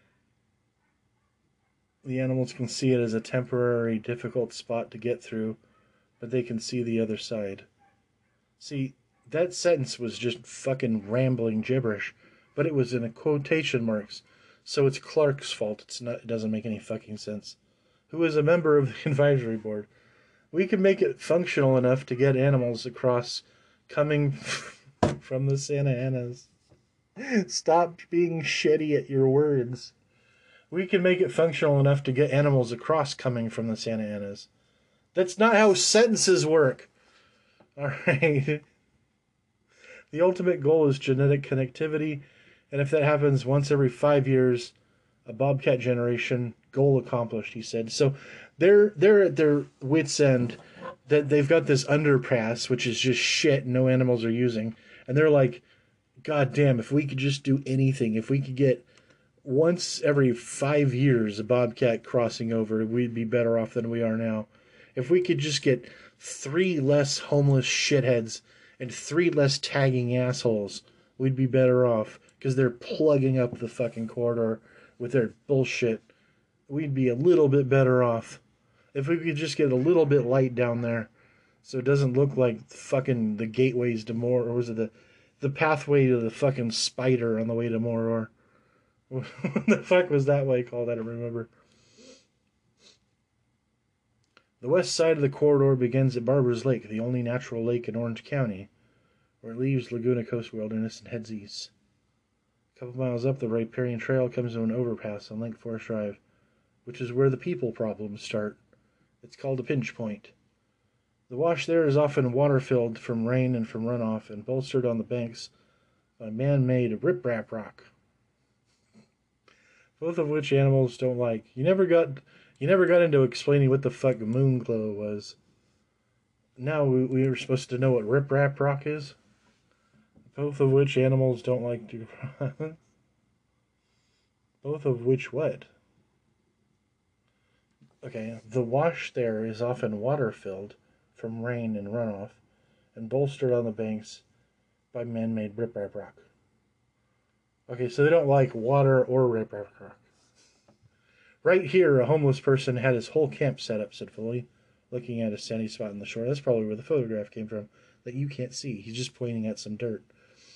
the animals can see it as a temporary, difficult spot to get through, but they can see the other side. See, that sentence was just fucking rambling gibberish, but it was in a quotation marks, so it's Clark's fault. It's not. It doesn't make any fucking sense. Who is a member of the advisory board? We can make it functional enough to get animals across coming from the Santa Anas. Stop being shitty at your words. We can make it functional enough to get animals across coming from the Santa Anas. That's not how sentences work. All right. The ultimate goal is genetic connectivity, and if that happens once every five years, a bobcat generation, goal accomplished, he said. So they're they're at their wits' end that they've got this underpass, which is just shit no animals are using, and they're like, God damn, if we could just do anything, if we could get once every five years a bobcat crossing over, we'd be better off than we are now. If we could just get three less homeless shitheads and three less tagging assholes, we'd be better off because they're plugging up the fucking corridor with their bullshit. We'd be a little bit better off if we could just get a little bit light down there so it doesn't look like fucking the gateways to Mordor, or was it the the pathway to the fucking spider on the way to Mordor. What the fuck was that way called? I don't remember. The west side of the corridor begins at Barber's Lake, the only natural lake in Orange County, where it leaves Laguna Coast Wilderness and heads east. A couple miles up, the Riparian Trail comes to an overpass on Lake Forest Drive, which is where the people problems start. It's called a pinch point. The wash there is often water-filled from rain and from runoff, and bolstered on the banks by man-made riprap rock, both of which animals don't like. You never got, you never got into explaining what the fuck moonglow was. Now we, we were supposed to know what riprap rock is, both of which animals don't like to. Both of which what? Okay, the wash there is often water-filled from rain and runoff, and bolstered on the banks by man-made riprap rock. Okay, so they don't like water or riprap rock. Right here, a homeless person had his whole camp set up, said Foley, looking at a sandy spot on the shore. That's probably where the photograph came from, that you can't see. He's just pointing at some dirt.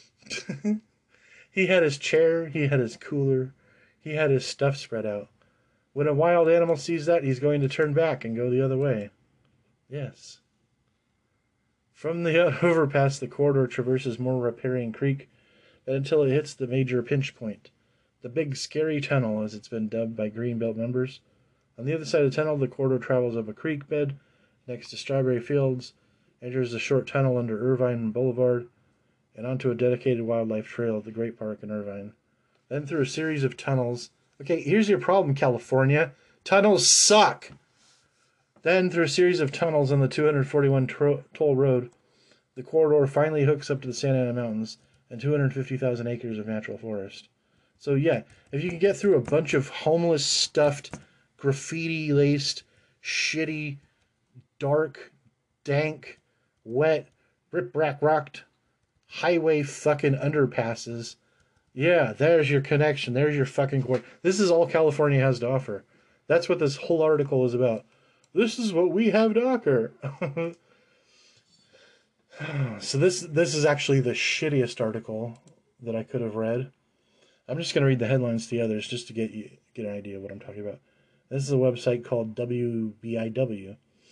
He had his chair, he had his cooler, he had his stuff spread out. When a wild animal sees that, he's going to turn back and go the other way. Yes. From the overpass, the corridor traverses more Riparian Creek, but until it hits the major pinch point, the Big Scary Tunnel, as it's been dubbed by Greenbelt members. On the other side of the tunnel, the corridor travels up a creek bed next to Strawberry Fields, enters a short tunnel under Irvine Boulevard, and onto a dedicated wildlife trail at the Great Park in Irvine. Then through a series of tunnels. Okay, here's your problem, California. Tunnels suck! Then, through a series of tunnels on the two hundred forty-one tro- toll road, the corridor finally hooks up to the Santa Ana Mountains, and two hundred fifty thousand acres of natural forest. So yeah, if you can get through a bunch of homeless, stuffed, graffiti-laced, shitty, dark, dank, wet, rip-rack rocked highway fucking underpasses, yeah, there's your connection. There's your fucking core. This is all California has to offer. That's what this whole article is about. This is what we have to offer. So this this is actually the shittiest article that I could have read. I'm just going to read the headlines to the others just to get you get an idea of what I'm talking about. This is a website called W B I W.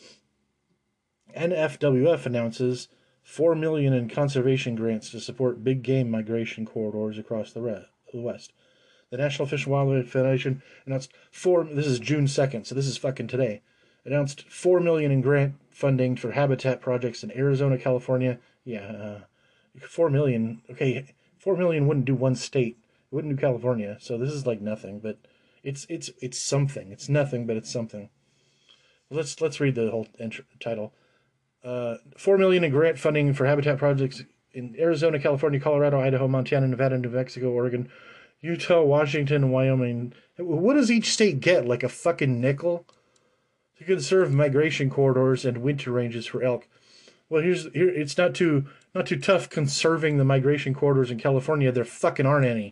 N F W F announces four million dollars in conservation grants to support big game migration corridors across the, re- the West. The National Fish and Wildlife Federation announced four. This is June second, so this is fucking today. Announced four million dollars in grant funding for habitat projects in Arizona, California. Yeah, uh, four million dollars. Okay, four million dollars wouldn't do one state. It wouldn't do California. So this is like nothing, but it's it's it's something. It's nothing, but it's something. Let's let's read the whole ent- title. Uh, four million dollars in grant funding for habitat projects in Arizona, California, Colorado, Idaho, Montana, Nevada, New Mexico, Oregon, Utah, Washington, Wyoming. What does each state get? Like a fucking nickel? To conserve migration corridors and winter ranges for elk. Well, here's here. It's not too not too tough conserving the migration corridors in California. There fucking aren't any.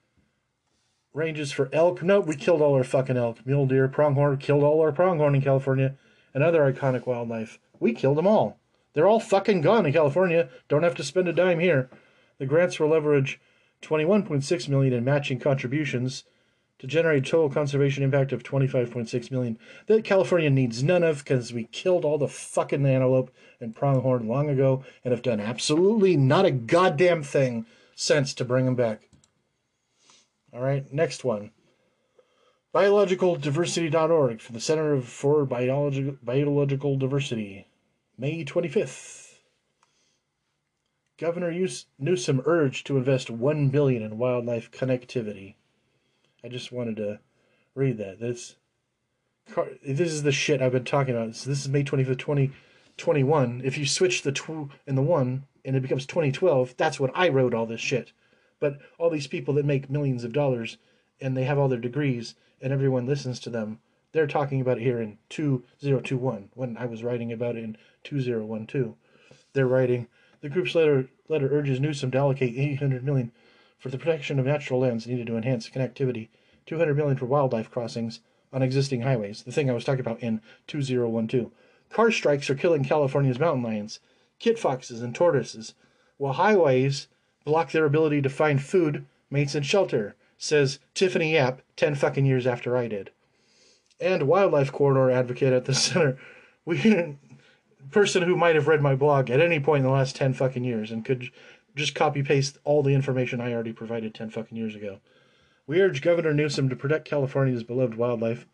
Ranges for elk. Nope, we killed all our fucking elk. Mule deer, pronghorn, killed all our pronghorn in California. And other iconic wildlife. We killed them all. They're all fucking gone in California. Don't have to spend a dime here. The grants will leverage twenty-one point six million dollars in matching contributions to generate total conservation impact of twenty-five point six million dollars that California needs none of because we killed all the fucking antelope and pronghorn long ago and have done absolutely not a goddamn thing since to bring them back. All right, next one. biological diversity dot org for the Center for Biological, Biological Diversity. May twenty-fifth. Governor Newsom urged to invest one billion dollars in wildlife connectivity. I just wanted to read that. This, this is the shit I've been talking about. So this is May twenty-fifth, twenty twenty-one. If you switch the two and the one and it becomes twenty twelve, that's when I wrote all this shit. But all these people that make millions of dollars and they have all their degrees and everyone listens to them, they're talking about it here in two thousand twenty-one when I was writing about it in two thousand twelve. They're writing, the group's letter, letter urges Newsom to allocate eight hundred million dollars for the protection of natural lands needed to enhance connectivity, two hundred million dollars for wildlife crossings on existing highways, the thing I was talking about in two thousand twelve. Car strikes are killing California's mountain lions, kit foxes, and tortoises, while highways block their ability to find food, mates, and shelter, says Tiffany Yap ten fucking years after I did. And wildlife corridor advocate at the center, we person who might have read my blog at any point in the last ten fucking years and could just copy paste all the information I already provided ten fucking years ago. We urge Governor Newsom to protect California's beloved wildlife,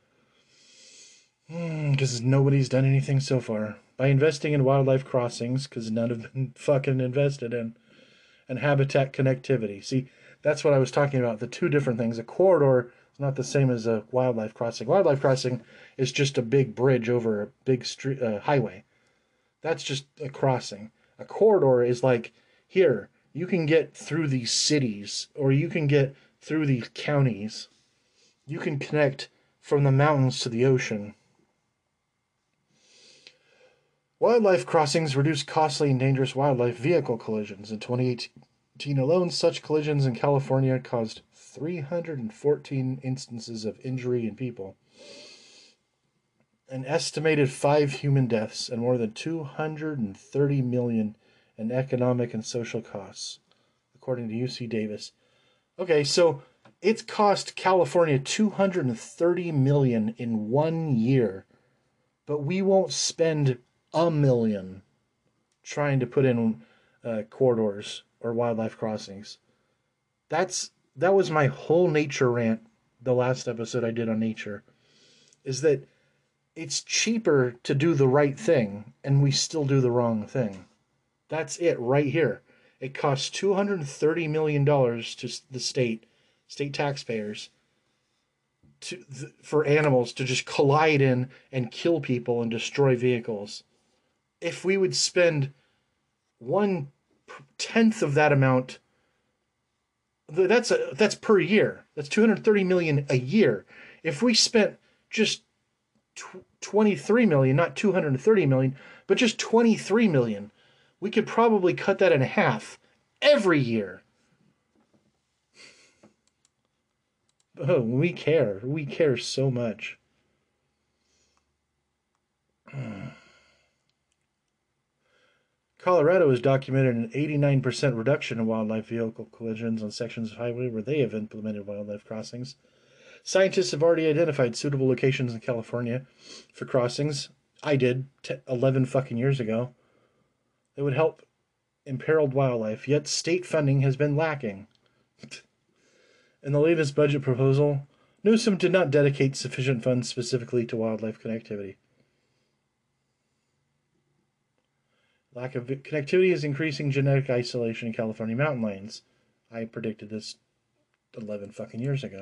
because hmm, nobody's done anything so far, by investing in wildlife crossings, because none have been fucking invested in, and habitat connectivity. See, that's what I was talking about, the two different things. A corridor is not the same as a wildlife crossing. Wildlife crossing is just a big bridge over a big street, uh, highway. That's just a crossing. A corridor is like, here, you can get through these cities, or you can get through these counties. You can connect from the mountains to the ocean. Wildlife crossings reduce costly and dangerous wildlife vehicle collisions. In twenty eighteen alone, such collisions in California caused three hundred fourteen instances of injury in people, an estimated five human deaths, and more than two hundred thirty million in economic and social costs, according to U C Davis. Okay, so it's cost California two hundred thirty million dollars in one year, but we won't spend a million trying to put in uh, corridors or wildlife crossings. That's that was my whole nature rant, the last episode I did on nature, is that it's cheaper to do the right thing, and we still do the wrong thing. That's it right here. It costs two hundred thirty million dollars to the state, state taxpayers, to th- for animals to just collide in and kill people and destroy vehicles. If we would spend one tenth of that amount That's a, that's per year. That's two hundred thirty million a year. If we spent just twenty-three million, not two hundred thirty million, but just twenty-three million, we could probably cut that in half every year. Oh, we care. We care so much. Colorado has documented an eighty-nine percent reduction in wildlife vehicle collisions on sections of highway where they have implemented wildlife crossings. Scientists have already identified suitable locations in California for crossings. I did eleven fucking years ago. That would help imperiled wildlife, yet state funding has been lacking. In the latest budget proposal, Newsom did not dedicate sufficient funds specifically to wildlife connectivity. Lack of connectivity is increasing genetic isolation in California mountain lions. I predicted this eleven fucking years ago.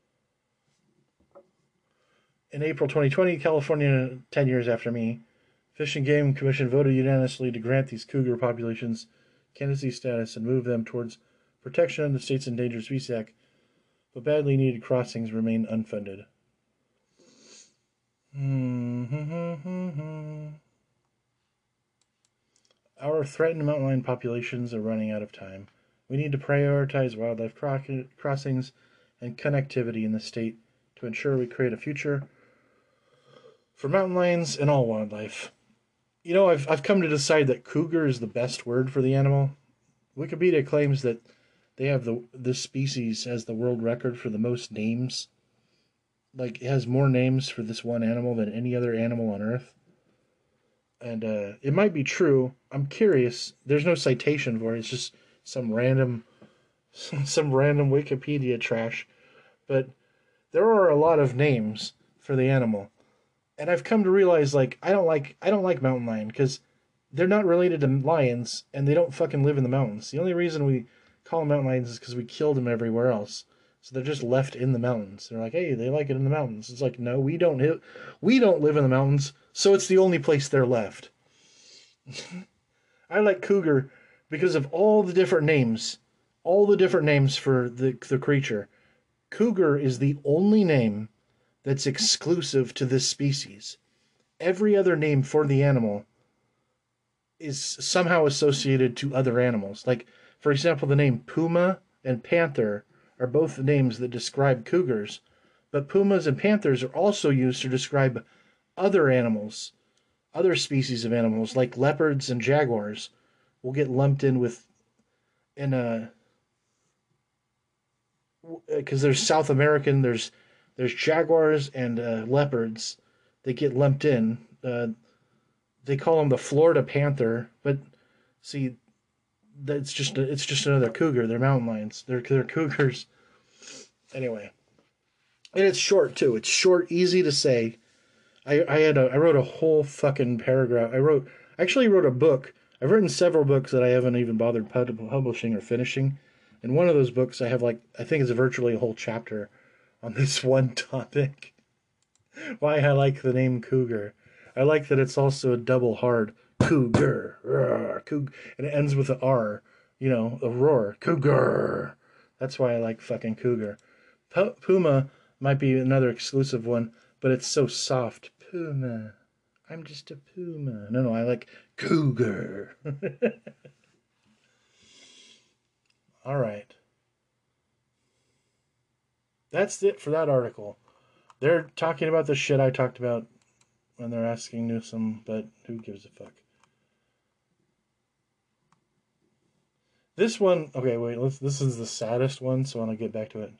In April twenty twenty, California, ten years after me, Fish and Game Commission voted unanimously to grant these cougar populations candidacy status and move them towards protection under the state's Endangered Species Act, but badly needed crossings remain unfunded. Our threatened mountain lion populations are running out of time. We need to prioritize wildlife cro- crossings and connectivity in the state to ensure we create a future for mountain lions and all wildlife. You know, I've I've come to decide that cougar is the best word for the animal. Wikipedia claims that they have the this species has the world record for the most names. Like, it has more names for this one animal than any other animal on Earth. And uh, it might be true. I'm curious. There's no citation for it. It's just some random, some random Wikipedia trash. But there are a lot of names for the animal, and I've come to realize, like, I don't like I don't like mountain lion because they're not related to lions, and they don't fucking live in the mountains. The only reason we call them mountain lions is because we killed them everywhere else. So they're just left in the mountains. They're like, hey, they like it in the mountains. It's like, no, we don't hit, we don't live in the mountains, so it's the only place they're left. I like cougar because of all the different names, all the different names for the the creature. Cougar is the only name that's exclusive to this species. Every other name for the animal is somehow associated to other animals. Like, for example, the name puma and panther are both names that describe cougars, but pumas and panthers are also used to describe other animals, other species of animals, like leopards and jaguars will get lumped in with, in a, because there's South American, there's there's jaguars and uh, leopards. They get lumped in. Uh, they call them the Florida panther, but see, that's just it's just another cougar. They're mountain lions. They're they're cougars. Anyway, and it's short too. It's short, easy to say. I I had a I wrote a whole fucking paragraph. I wrote I actually wrote a book. I've written several books that I haven't even bothered publishing or finishing. In one of those books, I have, like, I think it's virtually a whole chapter on this one topic. Why I like the name cougar. I like that it's also a double hard cougar. Roar, coug- and it ends with an R. You know, a roar. Cougar. That's why I like fucking cougar. P- Puma might be another exclusive one, but it's so soft. Puma. I'm just a puma. No, no, I like cougar. All right. That's it for that article. They're talking about the shit I talked about when they're asking Newsom, but who gives a fuck? This one, okay, wait, let's, this is the saddest one, so I want to get back to it.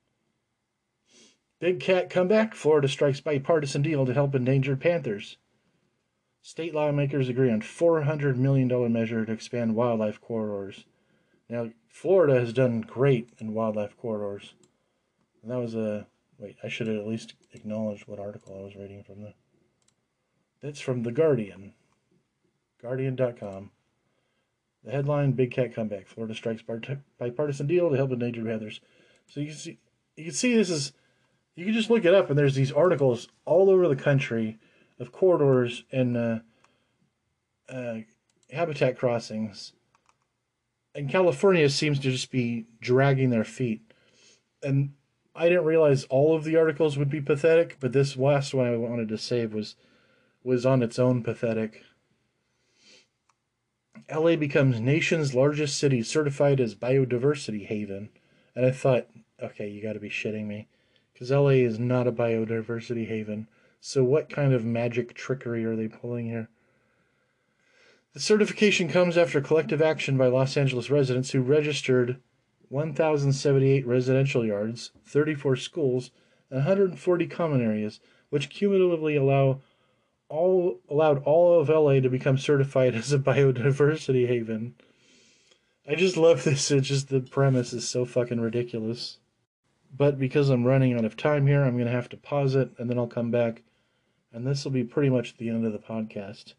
Big cat comeback. Florida strikes bipartisan deal to help endangered panthers. State lawmakers agree on four hundred million dollars measure to expand wildlife corridors. Now, Florida has done great in wildlife corridors. And that was a... Wait, I should have at least acknowledged what article I was reading from. The. That's from The Guardian. Guardian dot com. The headline, Big Cat Comeback. Florida strikes bipartisan deal to help endangered panthers. So you can see, you can see this is... You can just look it up, and there's these articles all over the country of corridors and uh, uh, habitat crossings And California seems to just be dragging their feet. And I didn't realize all of the articles would be pathetic, but this last one I wanted to save was was on its own pathetic. L A becomes nation's largest city certified as biodiversity haven. And I thought, okay, you got to be shitting me. Because L A is not a biodiversity haven. So what kind of magic trickery are they pulling here? The certification comes after collective action by Los Angeles residents who registered one thousand seventy-eight residential yards, thirty-four schools, and one hundred forty common areas, which cumulatively allow all allowed all of L A to become certified as a biodiversity haven. I just love this. It's just the premise is so fucking ridiculous. But because I'm running out of time here, I'm going to have to pause it, and then I'll come back. And this will be pretty much the end of the podcast.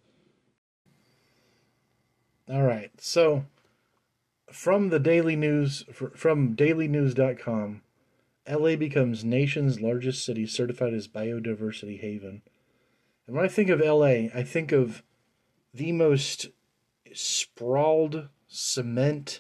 All right. So, from the Daily News, from daily news dot com, L A becomes nation's largest city certified as biodiversity haven. And when I think of L A, I think of the most sprawled, cement,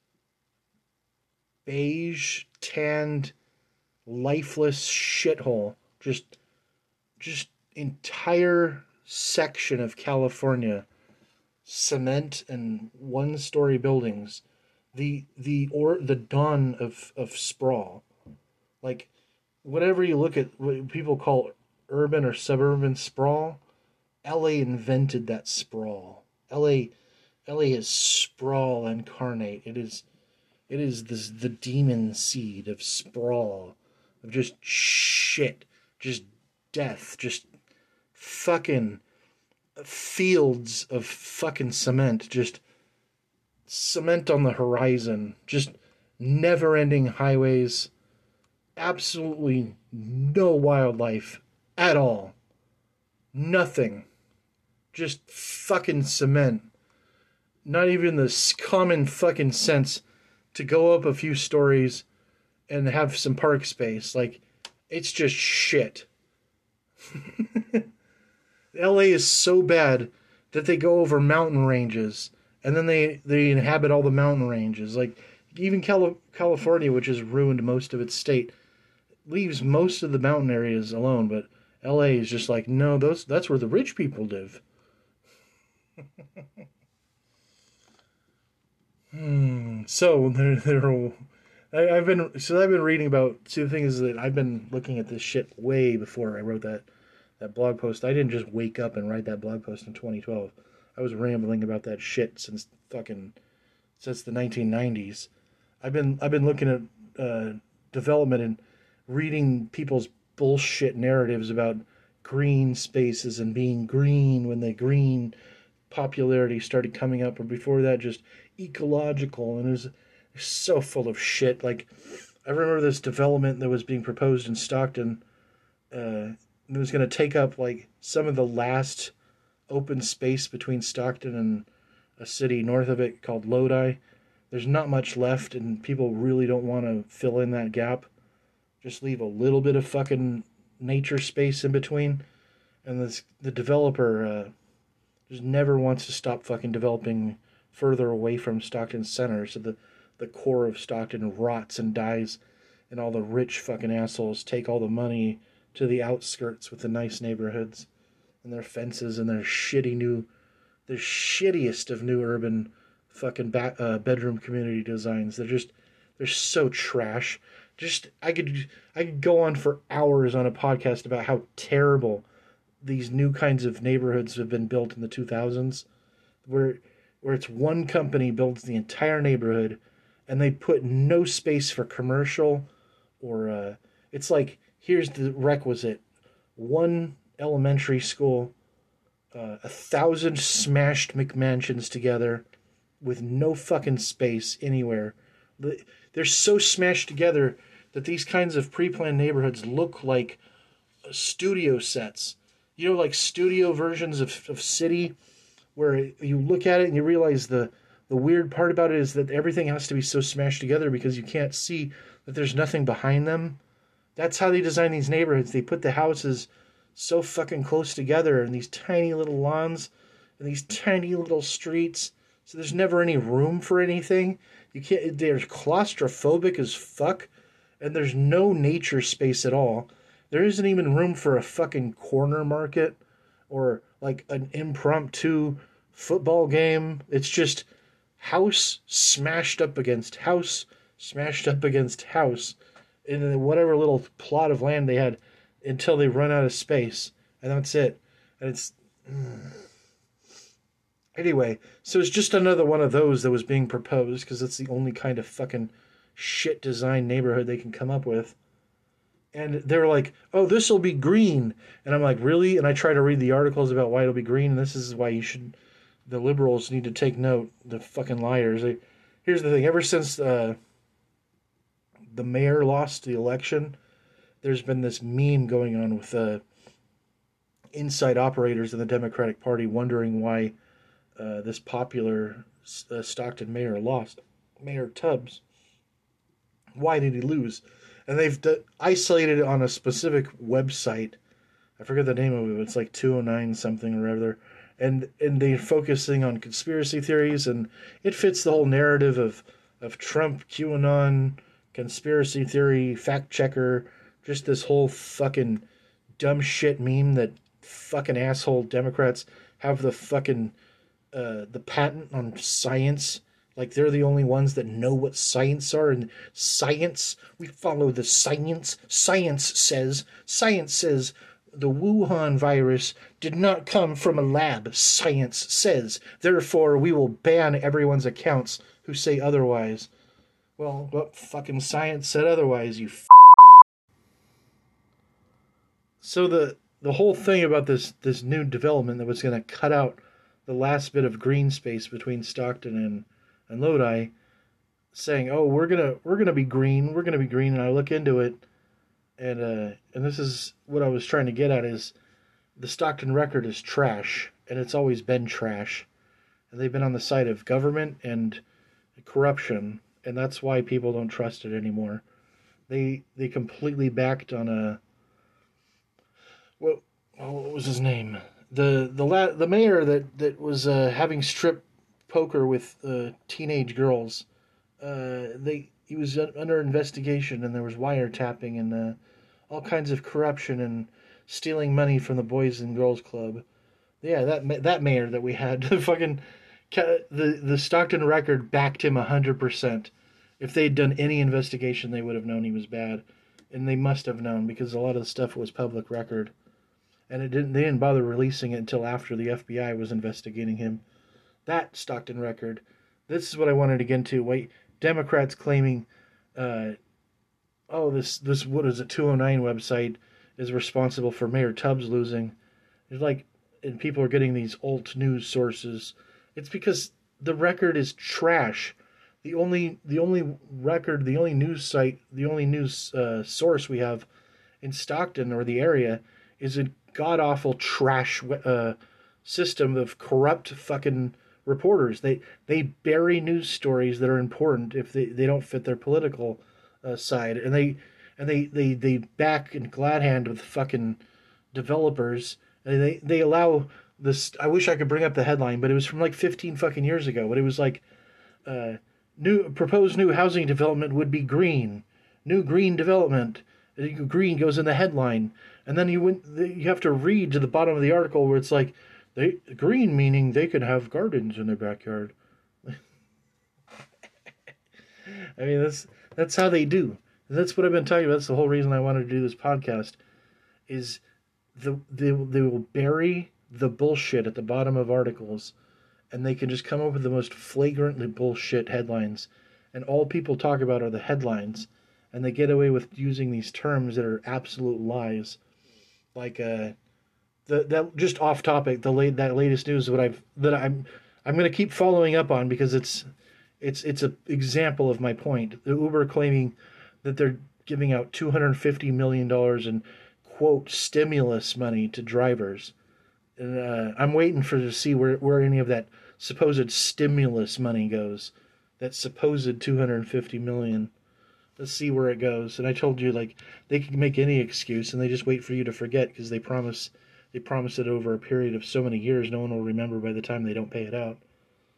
beige, tanned, lifeless shithole. Just, just entire section of California, cement and one-story buildings. The the or the dawn of of sprawl. Like, whatever you look at, what people call urban or suburban sprawl, L A invented that sprawl. L A, L A is sprawl incarnate. It is, it is this, the demon seed of sprawl, of just shit, just death, just fucking fields of fucking cement, just cement on the horizon, just never-ending highways, absolutely no wildlife at all. Nothing. Just fucking cement. Not even the common fucking sense to go up a few stories and have some park space. Like, it's just shit. L A is so bad that they go over mountain ranges, and then they, they inhabit all the mountain ranges. Like, even Cali- California, which has ruined most of its state, leaves most of the mountain areas alone, but L A is just like, no, those that's where the rich people live. hmm. So there, there. I, I've been so I've been reading about. See, the thing is that I've been looking at this shit way before I wrote that that blog post. I didn't just wake up and write that blog post in twenty twelve. I was rambling about that shit since fucking since the nineteen nineties. I've been I've been looking at uh, development and reading people's bullshit narratives about green spaces and being green when the green popularity started coming up, or before that just ecological, and it was so full of shit. Like, I remember this development that was being proposed in Stockton. Uh, it was going to take up like some of the last open space between Stockton and a city north of it called Lodi. There's not much left, and people really don't want to fill in that gap. Just leave a little bit of fucking nature space in between. And this, the developer uh, just never wants to stop fucking developing further away from Stockton Center. So the, the core of Stockton rots and dies, and all the rich fucking assholes take all the money to the outskirts with the nice neighborhoods and their fences and their shitty new, the shittiest of new urban fucking ba- uh, bedroom community designs. They're just, they're so trash. Just, I could I could go on for hours on a podcast about how terrible these new kinds of neighborhoods have been built in the two thousands, where where it's one company builds the entire neighborhood, and they put no space for commercial, or uh, it's like, here's the requisite: one elementary school, uh, a thousand smashed McMansions together, with no fucking space anywhere. They're so smashed together that these kinds of pre-planned neighborhoods look like studio sets. You know, like studio versions of, of city, where you look at it and you realize the, the weird part about it is that everything has to be so smashed together because you can't see that there's nothing behind them. That's how they design these neighborhoods. They put the houses so fucking close together, and these tiny little lawns and these tiny little streets So there's never any room for anything. You can't. They're claustrophobic as fuck, and there's no nature space at all. There isn't even room for a fucking corner market or like an impromptu football game. It's just house smashed up against house, smashed up against house, in whatever little plot of land they had until they run out of space, and that's it. And it's anyway. So it's just another one of those that was being proposed because it's the only kind of fucking shit design neighborhood they can come up with. And they're like, oh, this will be green. And I'm like, really? And I try to read the articles about why it'll be green, and this is why you should, the liberals need to take note, the fucking liars. They, here's the thing, ever since uh, the mayor lost the election, there's been this meme going on with uh, inside operators in the Democratic Party wondering why uh, this popular uh, Stockton mayor lost. Mayor Tubbs. Why did he lose? And they've d- isolated it on a specific website. I forget the name of it. It's like two oh nine something or other. And and they're focusing on conspiracy theories, and it fits the whole narrative of, of Trump, QAnon, conspiracy theory, fact checker, just this whole fucking dumb shit meme that fucking asshole Democrats have the fucking uh, the patent on science. Like they're the only ones that know what science are, and science, we follow the science. Science says, science says the Wuhan virus did not come from a lab. Science says, therefore we will ban everyone's accounts who say otherwise. Well, what fucking science said otherwise, you f***? So the the whole thing about this, this new development that was going to cut out the last bit of green space between Stockton and and Lodi, saying, "Oh, we're gonna we're gonna be green, we're gonna be green," and I look into it, and uh, and this is what I was trying to get at is, the Stockton Record is trash, and it's always been trash, and they've been on the side of government and corruption, and that's why people don't trust it anymore. They they completely backed on a what oh, what was his name? The the la- the mayor that that was uh, having strip poker with uh, teenage girls. Uh, they he was under investigation, and there was wiretapping and uh, all kinds of corruption and stealing money from the Boys and Girls Club. Yeah, that that mayor that we had, the fucking the the Stockton Record backed him a hundred percent. If they'd done any investigation, they would have known he was bad, and they must have known because a lot of the stuff was public record, and it didn't. They didn't bother releasing it until after the F B I was investigating him. That Stockton Record. This is what I wanted to get into. Wait, Democrats claiming, uh, oh, this, this, what is it, two oh nine website is responsible for Mayor Tubbs losing. It's like, and people are getting these alt news sources. It's because the record is trash. The only, the only record, the only news site, the only news uh, source we have in Stockton or the area is a god-awful trash uh, system of corrupt fucking reporters. They they bury news stories that are important if they, they don't fit their political uh, side, and they and they, they, they back and glad hand with fucking developers, and they they allow this. I wish I could bring up the headline, but it was from like fifteen fucking years ago. But it was like, uh, new proposed new housing development would be green, new green development. Green goes in the headline, and then you went, you have to read to the bottom of the article where it's like, They green meaning they could have gardens in their backyard. I mean, that's that's how they do. That's what I've been talking about. That's the whole reason I wanted to do this podcast. Is the they they will bury the bullshit at the bottom of articles, and they can just come up with the most flagrantly bullshit headlines, and all people talk about are the headlines, and they get away with using these terms that are absolute lies, like uh. The, that just off topic, the late that latest news what I've that I'm I'm going to keep following up on because it's it's it's an example of my point. The Uber claiming that they're giving out two hundred fifty million dollars in quote stimulus money to drivers, and uh, I'm waiting for to see where where any of that supposed stimulus money goes. That supposed two hundred fifty million. Let's see where it goes. And I told you, like, they can make any excuse, and they just wait for you to forget because they promise. They promise it over a period of so many years, no one will remember by the time they don't pay it out.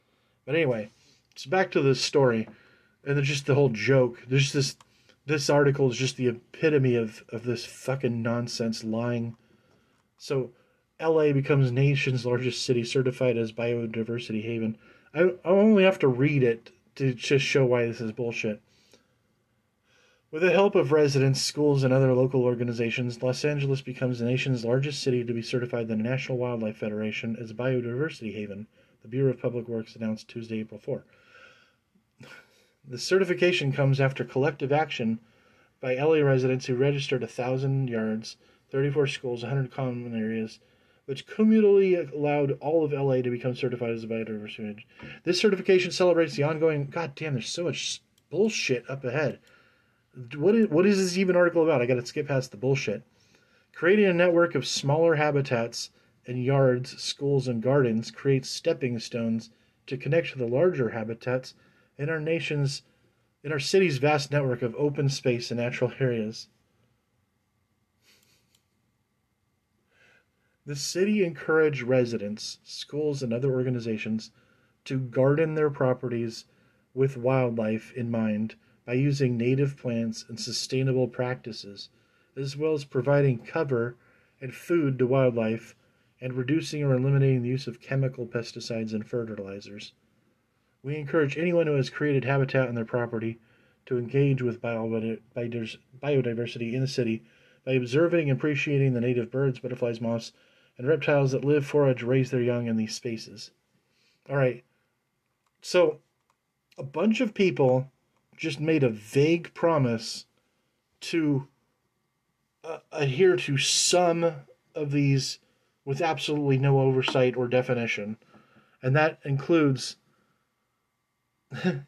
But anyway, it's back to this story, and there's just the whole joke. There's this this article is just the epitome of of this fucking nonsense lying. So, L A becomes nation's largest city, certified as biodiversity haven. I I only have to read it to just show why this is bullshit. With the help of residents, schools, and other local organizations, Los Angeles becomes the nation's largest city to be certified by the National Wildlife Federation as a biodiversity haven, the Bureau of Public Works announced Tuesday, April fourth. The certification comes after collective action by L A residents who registered one thousand yards, thirty-four schools, one hundred common areas, which cumulatively allowed all of L A to become certified as a biodiversity. This certification celebrates the ongoing... God damn, there's so much bullshit up ahead. What is, what is this even article about? I gotta skip past the bullshit. Creating a network of smaller habitats and yards, schools, and gardens creates stepping stones to connect to the larger habitats in our nation's, in our city's vast network of open space and natural areas. The city encouraged residents, schools, and other organizations to garden their properties with wildlife in mind by using native plants and sustainable practices, as well as providing cover and food to wildlife and reducing or eliminating the use of chemical pesticides and fertilizers. We encourage anyone who has created habitat on their property to engage with biodiversity in the city by observing and appreciating the native birds, butterflies, moths, and reptiles that live, forage, raise their young in these spaces. All right, so a bunch of people just made a vague promise to uh, adhere to some of these with absolutely no oversight or definition. And that includes, what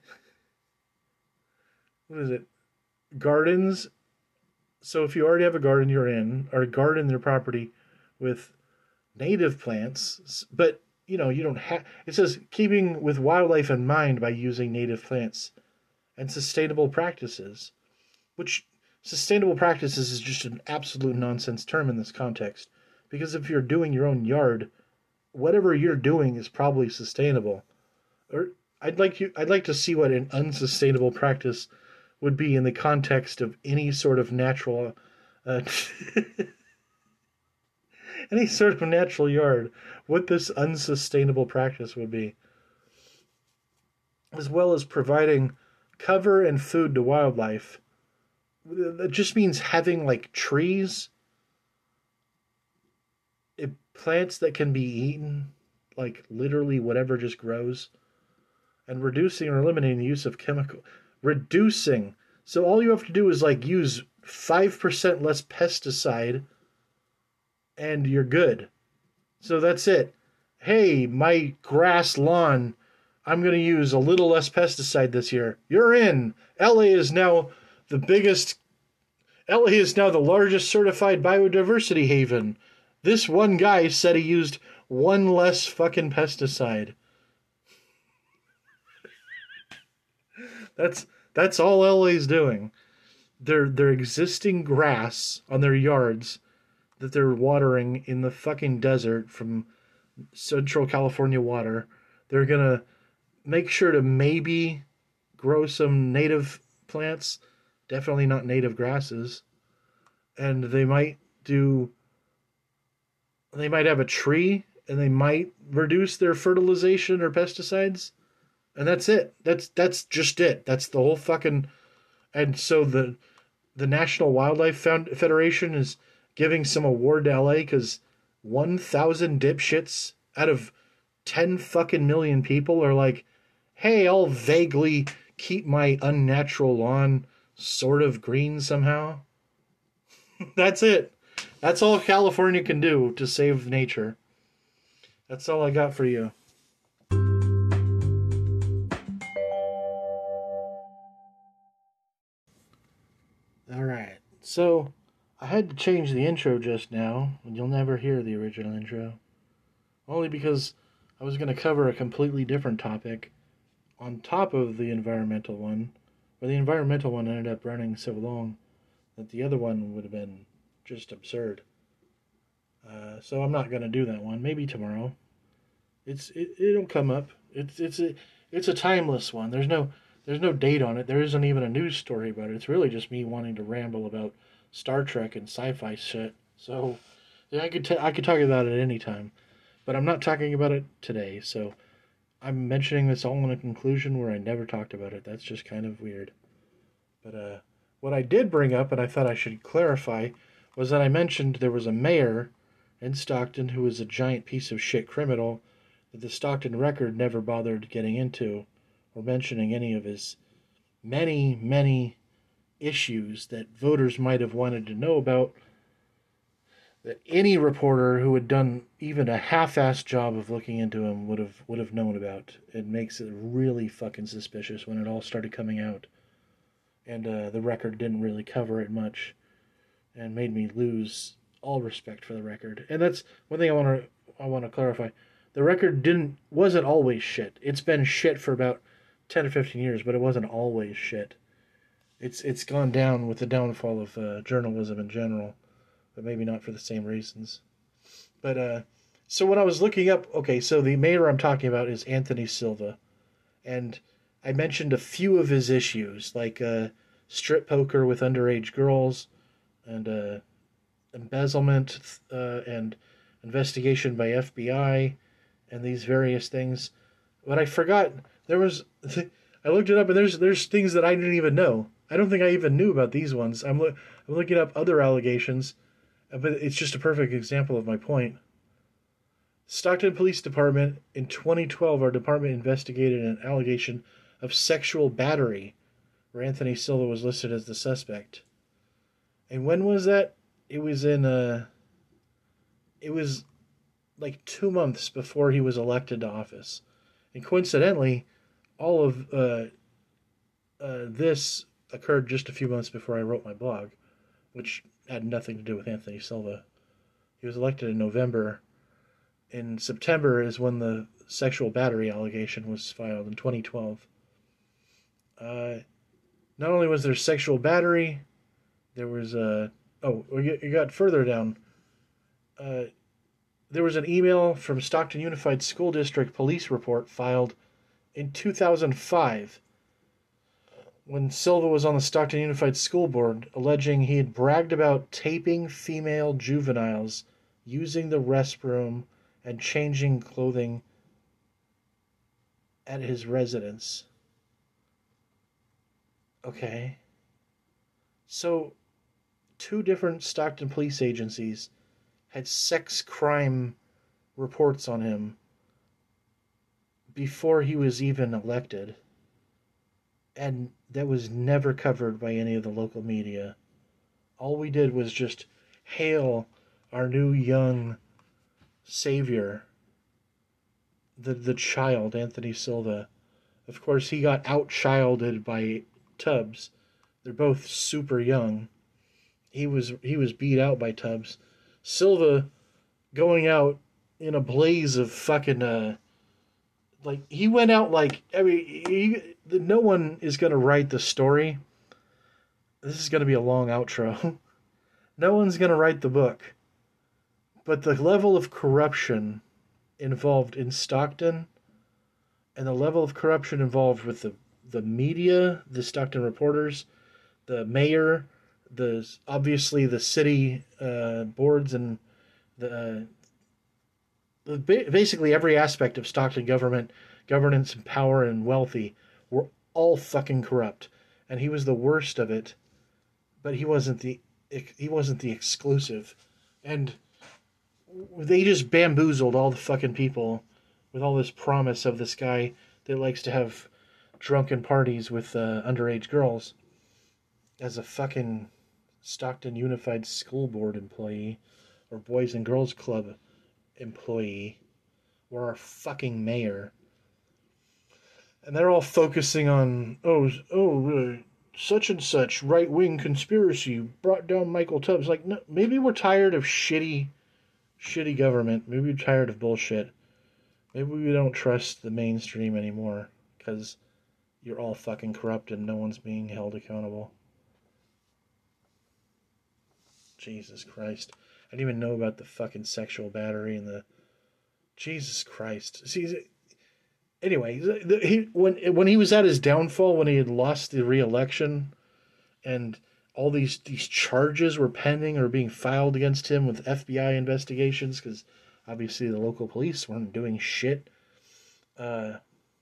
is it? Gardens. So if you already have a garden you're in, or garden your property with native plants, but, you know, you don't have, it says keeping with wildlife in mind by using native plants and sustainable practices, which sustainable practices is just an absolute nonsense term in this context, because if you're doing your own yard, whatever you're doing is probably sustainable. Or I'd like you I'd like to see what an unsustainable practice would be in the context of any sort of natural uh, any sort of natural yard, what this unsustainable practice would be, as well as providing cover and food to wildlife. That just means having like trees, it, plants that can be eaten, like literally whatever just grows, and reducing or eliminating the use of chemical. Reducing. So all you have to do is like use five percent less pesticide and you're good. So that's it. Hey, my grass lawn, I'm going to use a little less pesticide this year. You're in. L A is now the biggest, L A is now the largest certified biodiversity haven. This one guy said he used one less fucking pesticide. That's that's all L A's doing. Their their existing grass on their yards that they're watering in the fucking desert from Central California water, they're gonna make sure to maybe grow some native plants, definitely not native grasses, and they might do, they might have a tree, and they might reduce their fertilization or pesticides, and that's it. That's that's just it. That's the whole fucking, and so the the National Wildlife Federation is giving some award to L A because one thousand dipshits out of ten fucking million people are like, hey, I'll vaguely keep my unnatural lawn sort of green somehow. That's it. That's all California can do to save nature. That's all I got for you. Alright, so I had to change the intro just now, and you'll never hear the original intro. Only because I was going to cover a completely different topic on top of the environmental one, but the environmental one ended up running so long that the other one would have been just absurd. Uh, so I'm not going to do that one. Maybe tomorrow. It's it, it'll come up. It's it's a, it's a timeless one. There's no there's no date on it. There isn't even a news story about it. It's really just me wanting to ramble about Star Trek and sci-fi shit. So yeah, I could t- I could talk about it any time, but I'm not talking about it today. So I'm mentioning this all in a conclusion where I never talked about it. That's just kind of weird. But uh, what I did bring up, and I thought I should clarify, was that I mentioned there was a mayor in Stockton who was a giant piece of shit criminal that the Stockton Record never bothered getting into or mentioning any of his many, many issues that voters might have wanted to know about, that any reporter who had done even a half-assed job of looking into him would have would have known about. It makes it really fucking suspicious when it all started coming out. And uh, the Record didn't really cover it much and made me lose all respect for the Record. And that's one thing I want to I want to clarify. The Record didn't wasn't always shit. It's been shit for about ten or fifteen years, but it wasn't always shit. It's it's gone down with the downfall of uh, journalism in general, but maybe not for the same reasons. But uh, so when I was looking up, okay, so the mayor I'm talking about is Anthony Silva, and I mentioned a few of his issues, like uh, strip poker with underage girls, and uh, embezzlement, uh, and investigation by F B I, and these various things. But I forgot there was. I looked it up, and there's there's things that I didn't even know. I don't think I even knew about these ones. I'm lo- I'm looking up other allegations, but it's just a perfect example of my point. Stockton Police Department in twenty twelve, our department investigated an allegation of sexual battery, where Anthony Silva was listed as the suspect. And when was that? It was in uh it was like two months before he was elected to office. And coincidentally, all of uh, uh, this occurred just a few months before I wrote my blog, which had nothing to do with Anthony Silva. He was elected in November. In September is when the sexual battery allegation was filed in twenty twelve. Uh, not only was there sexual battery, there was a... Uh, oh, you got further down. Uh, there was an email from Stockton Unified School District police report filed in two thousand five when Silva was on the Stockton Unified School Board, alleging he had bragged about taping female juveniles, using the restroom, and changing clothing at his residence. Okay. So, two different Stockton police agencies had sex crime reports on him before he was even elected. And that was never covered by any of the local media. All we did was just hail our new young savior, the the child, Anthony Silva. Of course, he got outchilded by Tubbs. They're both super young. He was he was beat out by Tubbs. Silva going out in a blaze of fucking uh like he went out like I mean he, no one is going to write the story. This is going to be a long outro. No one's going to write the book. But the level of corruption involved in Stockton and the level of corruption involved with the the media, the Stockton reporters, the mayor, the obviously the city uh, boards, and the, uh, basically every aspect of Stockton government, governance, and power and wealthy were all fucking corrupt, and he was the worst of it. But he wasn't the he wasn't the exclusive, and they just bamboozled all the fucking people with all this promise of this guy that likes to have drunken parties with uh, underage girls as a fucking Stockton Unified School Board employee or Boys and Girls Club employee or our fucking mayor. And they're all focusing on, oh, oh, uh, such and such right-wing conspiracy brought down Michael Tubbs. Like, no, maybe we're tired of shitty, shitty government. Maybe we're tired of bullshit. Maybe we don't trust the mainstream anymore because you're all fucking corrupt and no one's being held accountable. Jesus Christ. I didn't even know about the fucking sexual battery and the... Jesus Christ. See, Anyway, the, he when when he was at his downfall, when he had lost the re-election, and all these these charges were pending or being filed against him with F B I investigations, because obviously the local police weren't doing shit. Uh,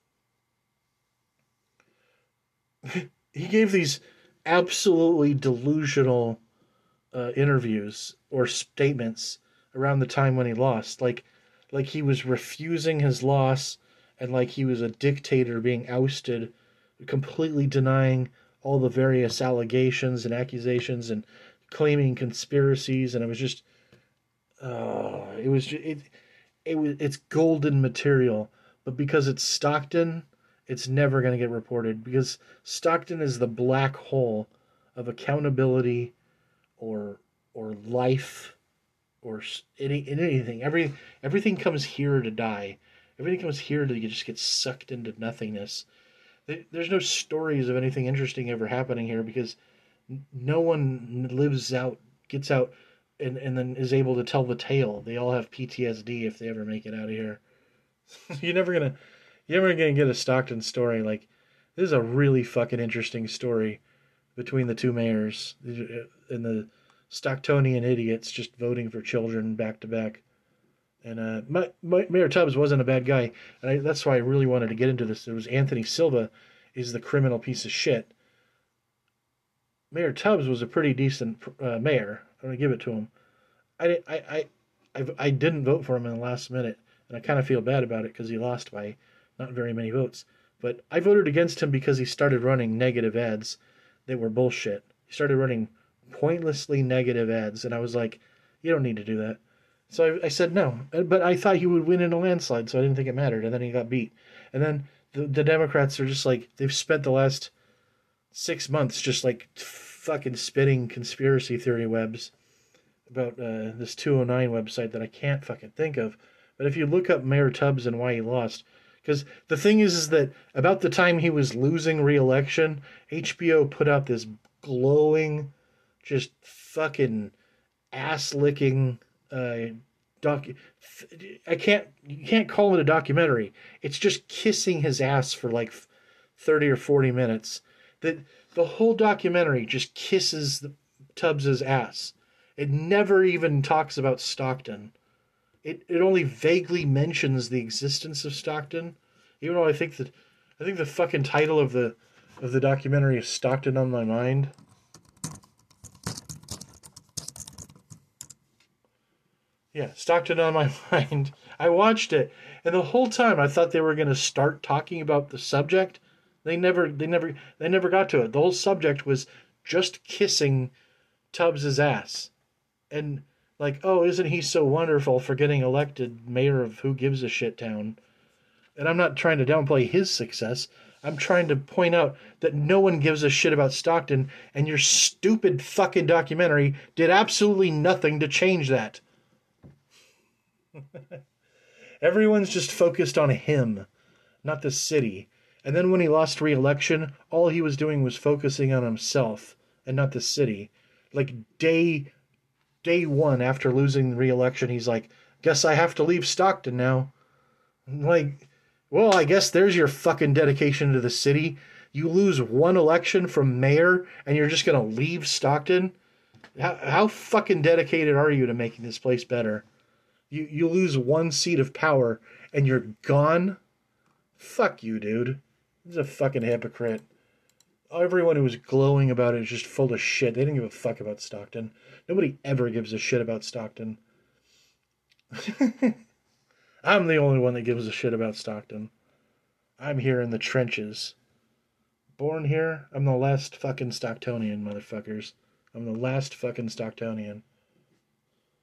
he gave these absolutely delusional uh, interviews or statements around the time when he lost, like like he was refusing his loss, and like he was a dictator being ousted, completely denying all the various allegations and accusations and claiming conspiracies. And it was just uh, it was just, it it was it's golden material, but because it's Stockton, it's never going to get reported, because Stockton is the black hole of accountability or or life or any anything. Every everything comes here to die. Everything comes here to just get sucked into nothingness. There's no stories of anything interesting ever happening here, because no one lives out, gets out, and, and then is able to tell the tale. They all have P T S D if they ever make it out of here. You're never gonna, you're never gonna get a Stockton story. Like, this is a really fucking interesting story between the two mayors and the Stocktonian idiots just voting for children back to back. And uh, my, my, Mayor Tubbs wasn't a bad guy, and I, that's why I really wanted to get into this. It was Anthony Silva is the criminal piece of shit. Mayor Tubbs was a pretty decent uh, mayor. I'm gonna give it to him. I, I, I, I, I didn't vote for him in the last minute, and I kind of feel bad about it because he lost by not very many votes. But I voted against him because he started running negative ads that were bullshit. He started running pointlessly negative ads, and I was like, you don't need to do that. So I, I said no, but I thought he would win in a landslide, so I didn't think it mattered, and then he got beat. And then the, the Democrats are just like, they've spent the last six months just like fucking spinning conspiracy theory webs about uh, this two oh nine website that I can't fucking think of. But if you look up Mayor Tubbs and why he lost, because the thing is, is that about the time he was losing re-election, H B O put out this glowing, just fucking ass-licking uh, doc. I can't, you can't call it a documentary. It's just kissing his ass for like thirty or forty minutes. That the whole documentary just kisses the, Tubbs's ass. It never even talks about Stockton. It it only vaguely mentions the existence of Stockton, even though I think that I think the fucking title of the of the documentary is Stockton on My Mind. Yeah, Stockton on My Mind. I watched it, and the whole time I thought they were going to start talking about the subject. They never, they never, they never got to it. The whole subject was just kissing Tubbs's ass, and like, oh, isn't he so wonderful for getting elected mayor of Who Gives a Shit Town? And I'm not trying to downplay his success. I'm trying to point out that no one gives a shit about Stockton, and your stupid fucking documentary did absolutely nothing to change that. Everyone's just focused on him, not the city. And then when he lost re-election, all he was doing was focusing on himself and not the city. Like day day one after losing re-election, he's like, guess I have to leave Stockton now. Like, well, I guess there's your fucking dedication to the city. You lose one election from mayor and you're just going to leave Stockton? How, how fucking dedicated are you to making this place better? You you lose one seat of power and you're gone? Fuck you, dude. He's a fucking hypocrite. Everyone who was glowing about it is just full of shit. They didn't give a fuck about Stockton. Nobody ever gives a shit about Stockton. I'm the only one that gives a shit about Stockton. I'm here in the trenches. Born here, I'm the last fucking Stocktonian, motherfuckers. I'm the last fucking Stocktonian.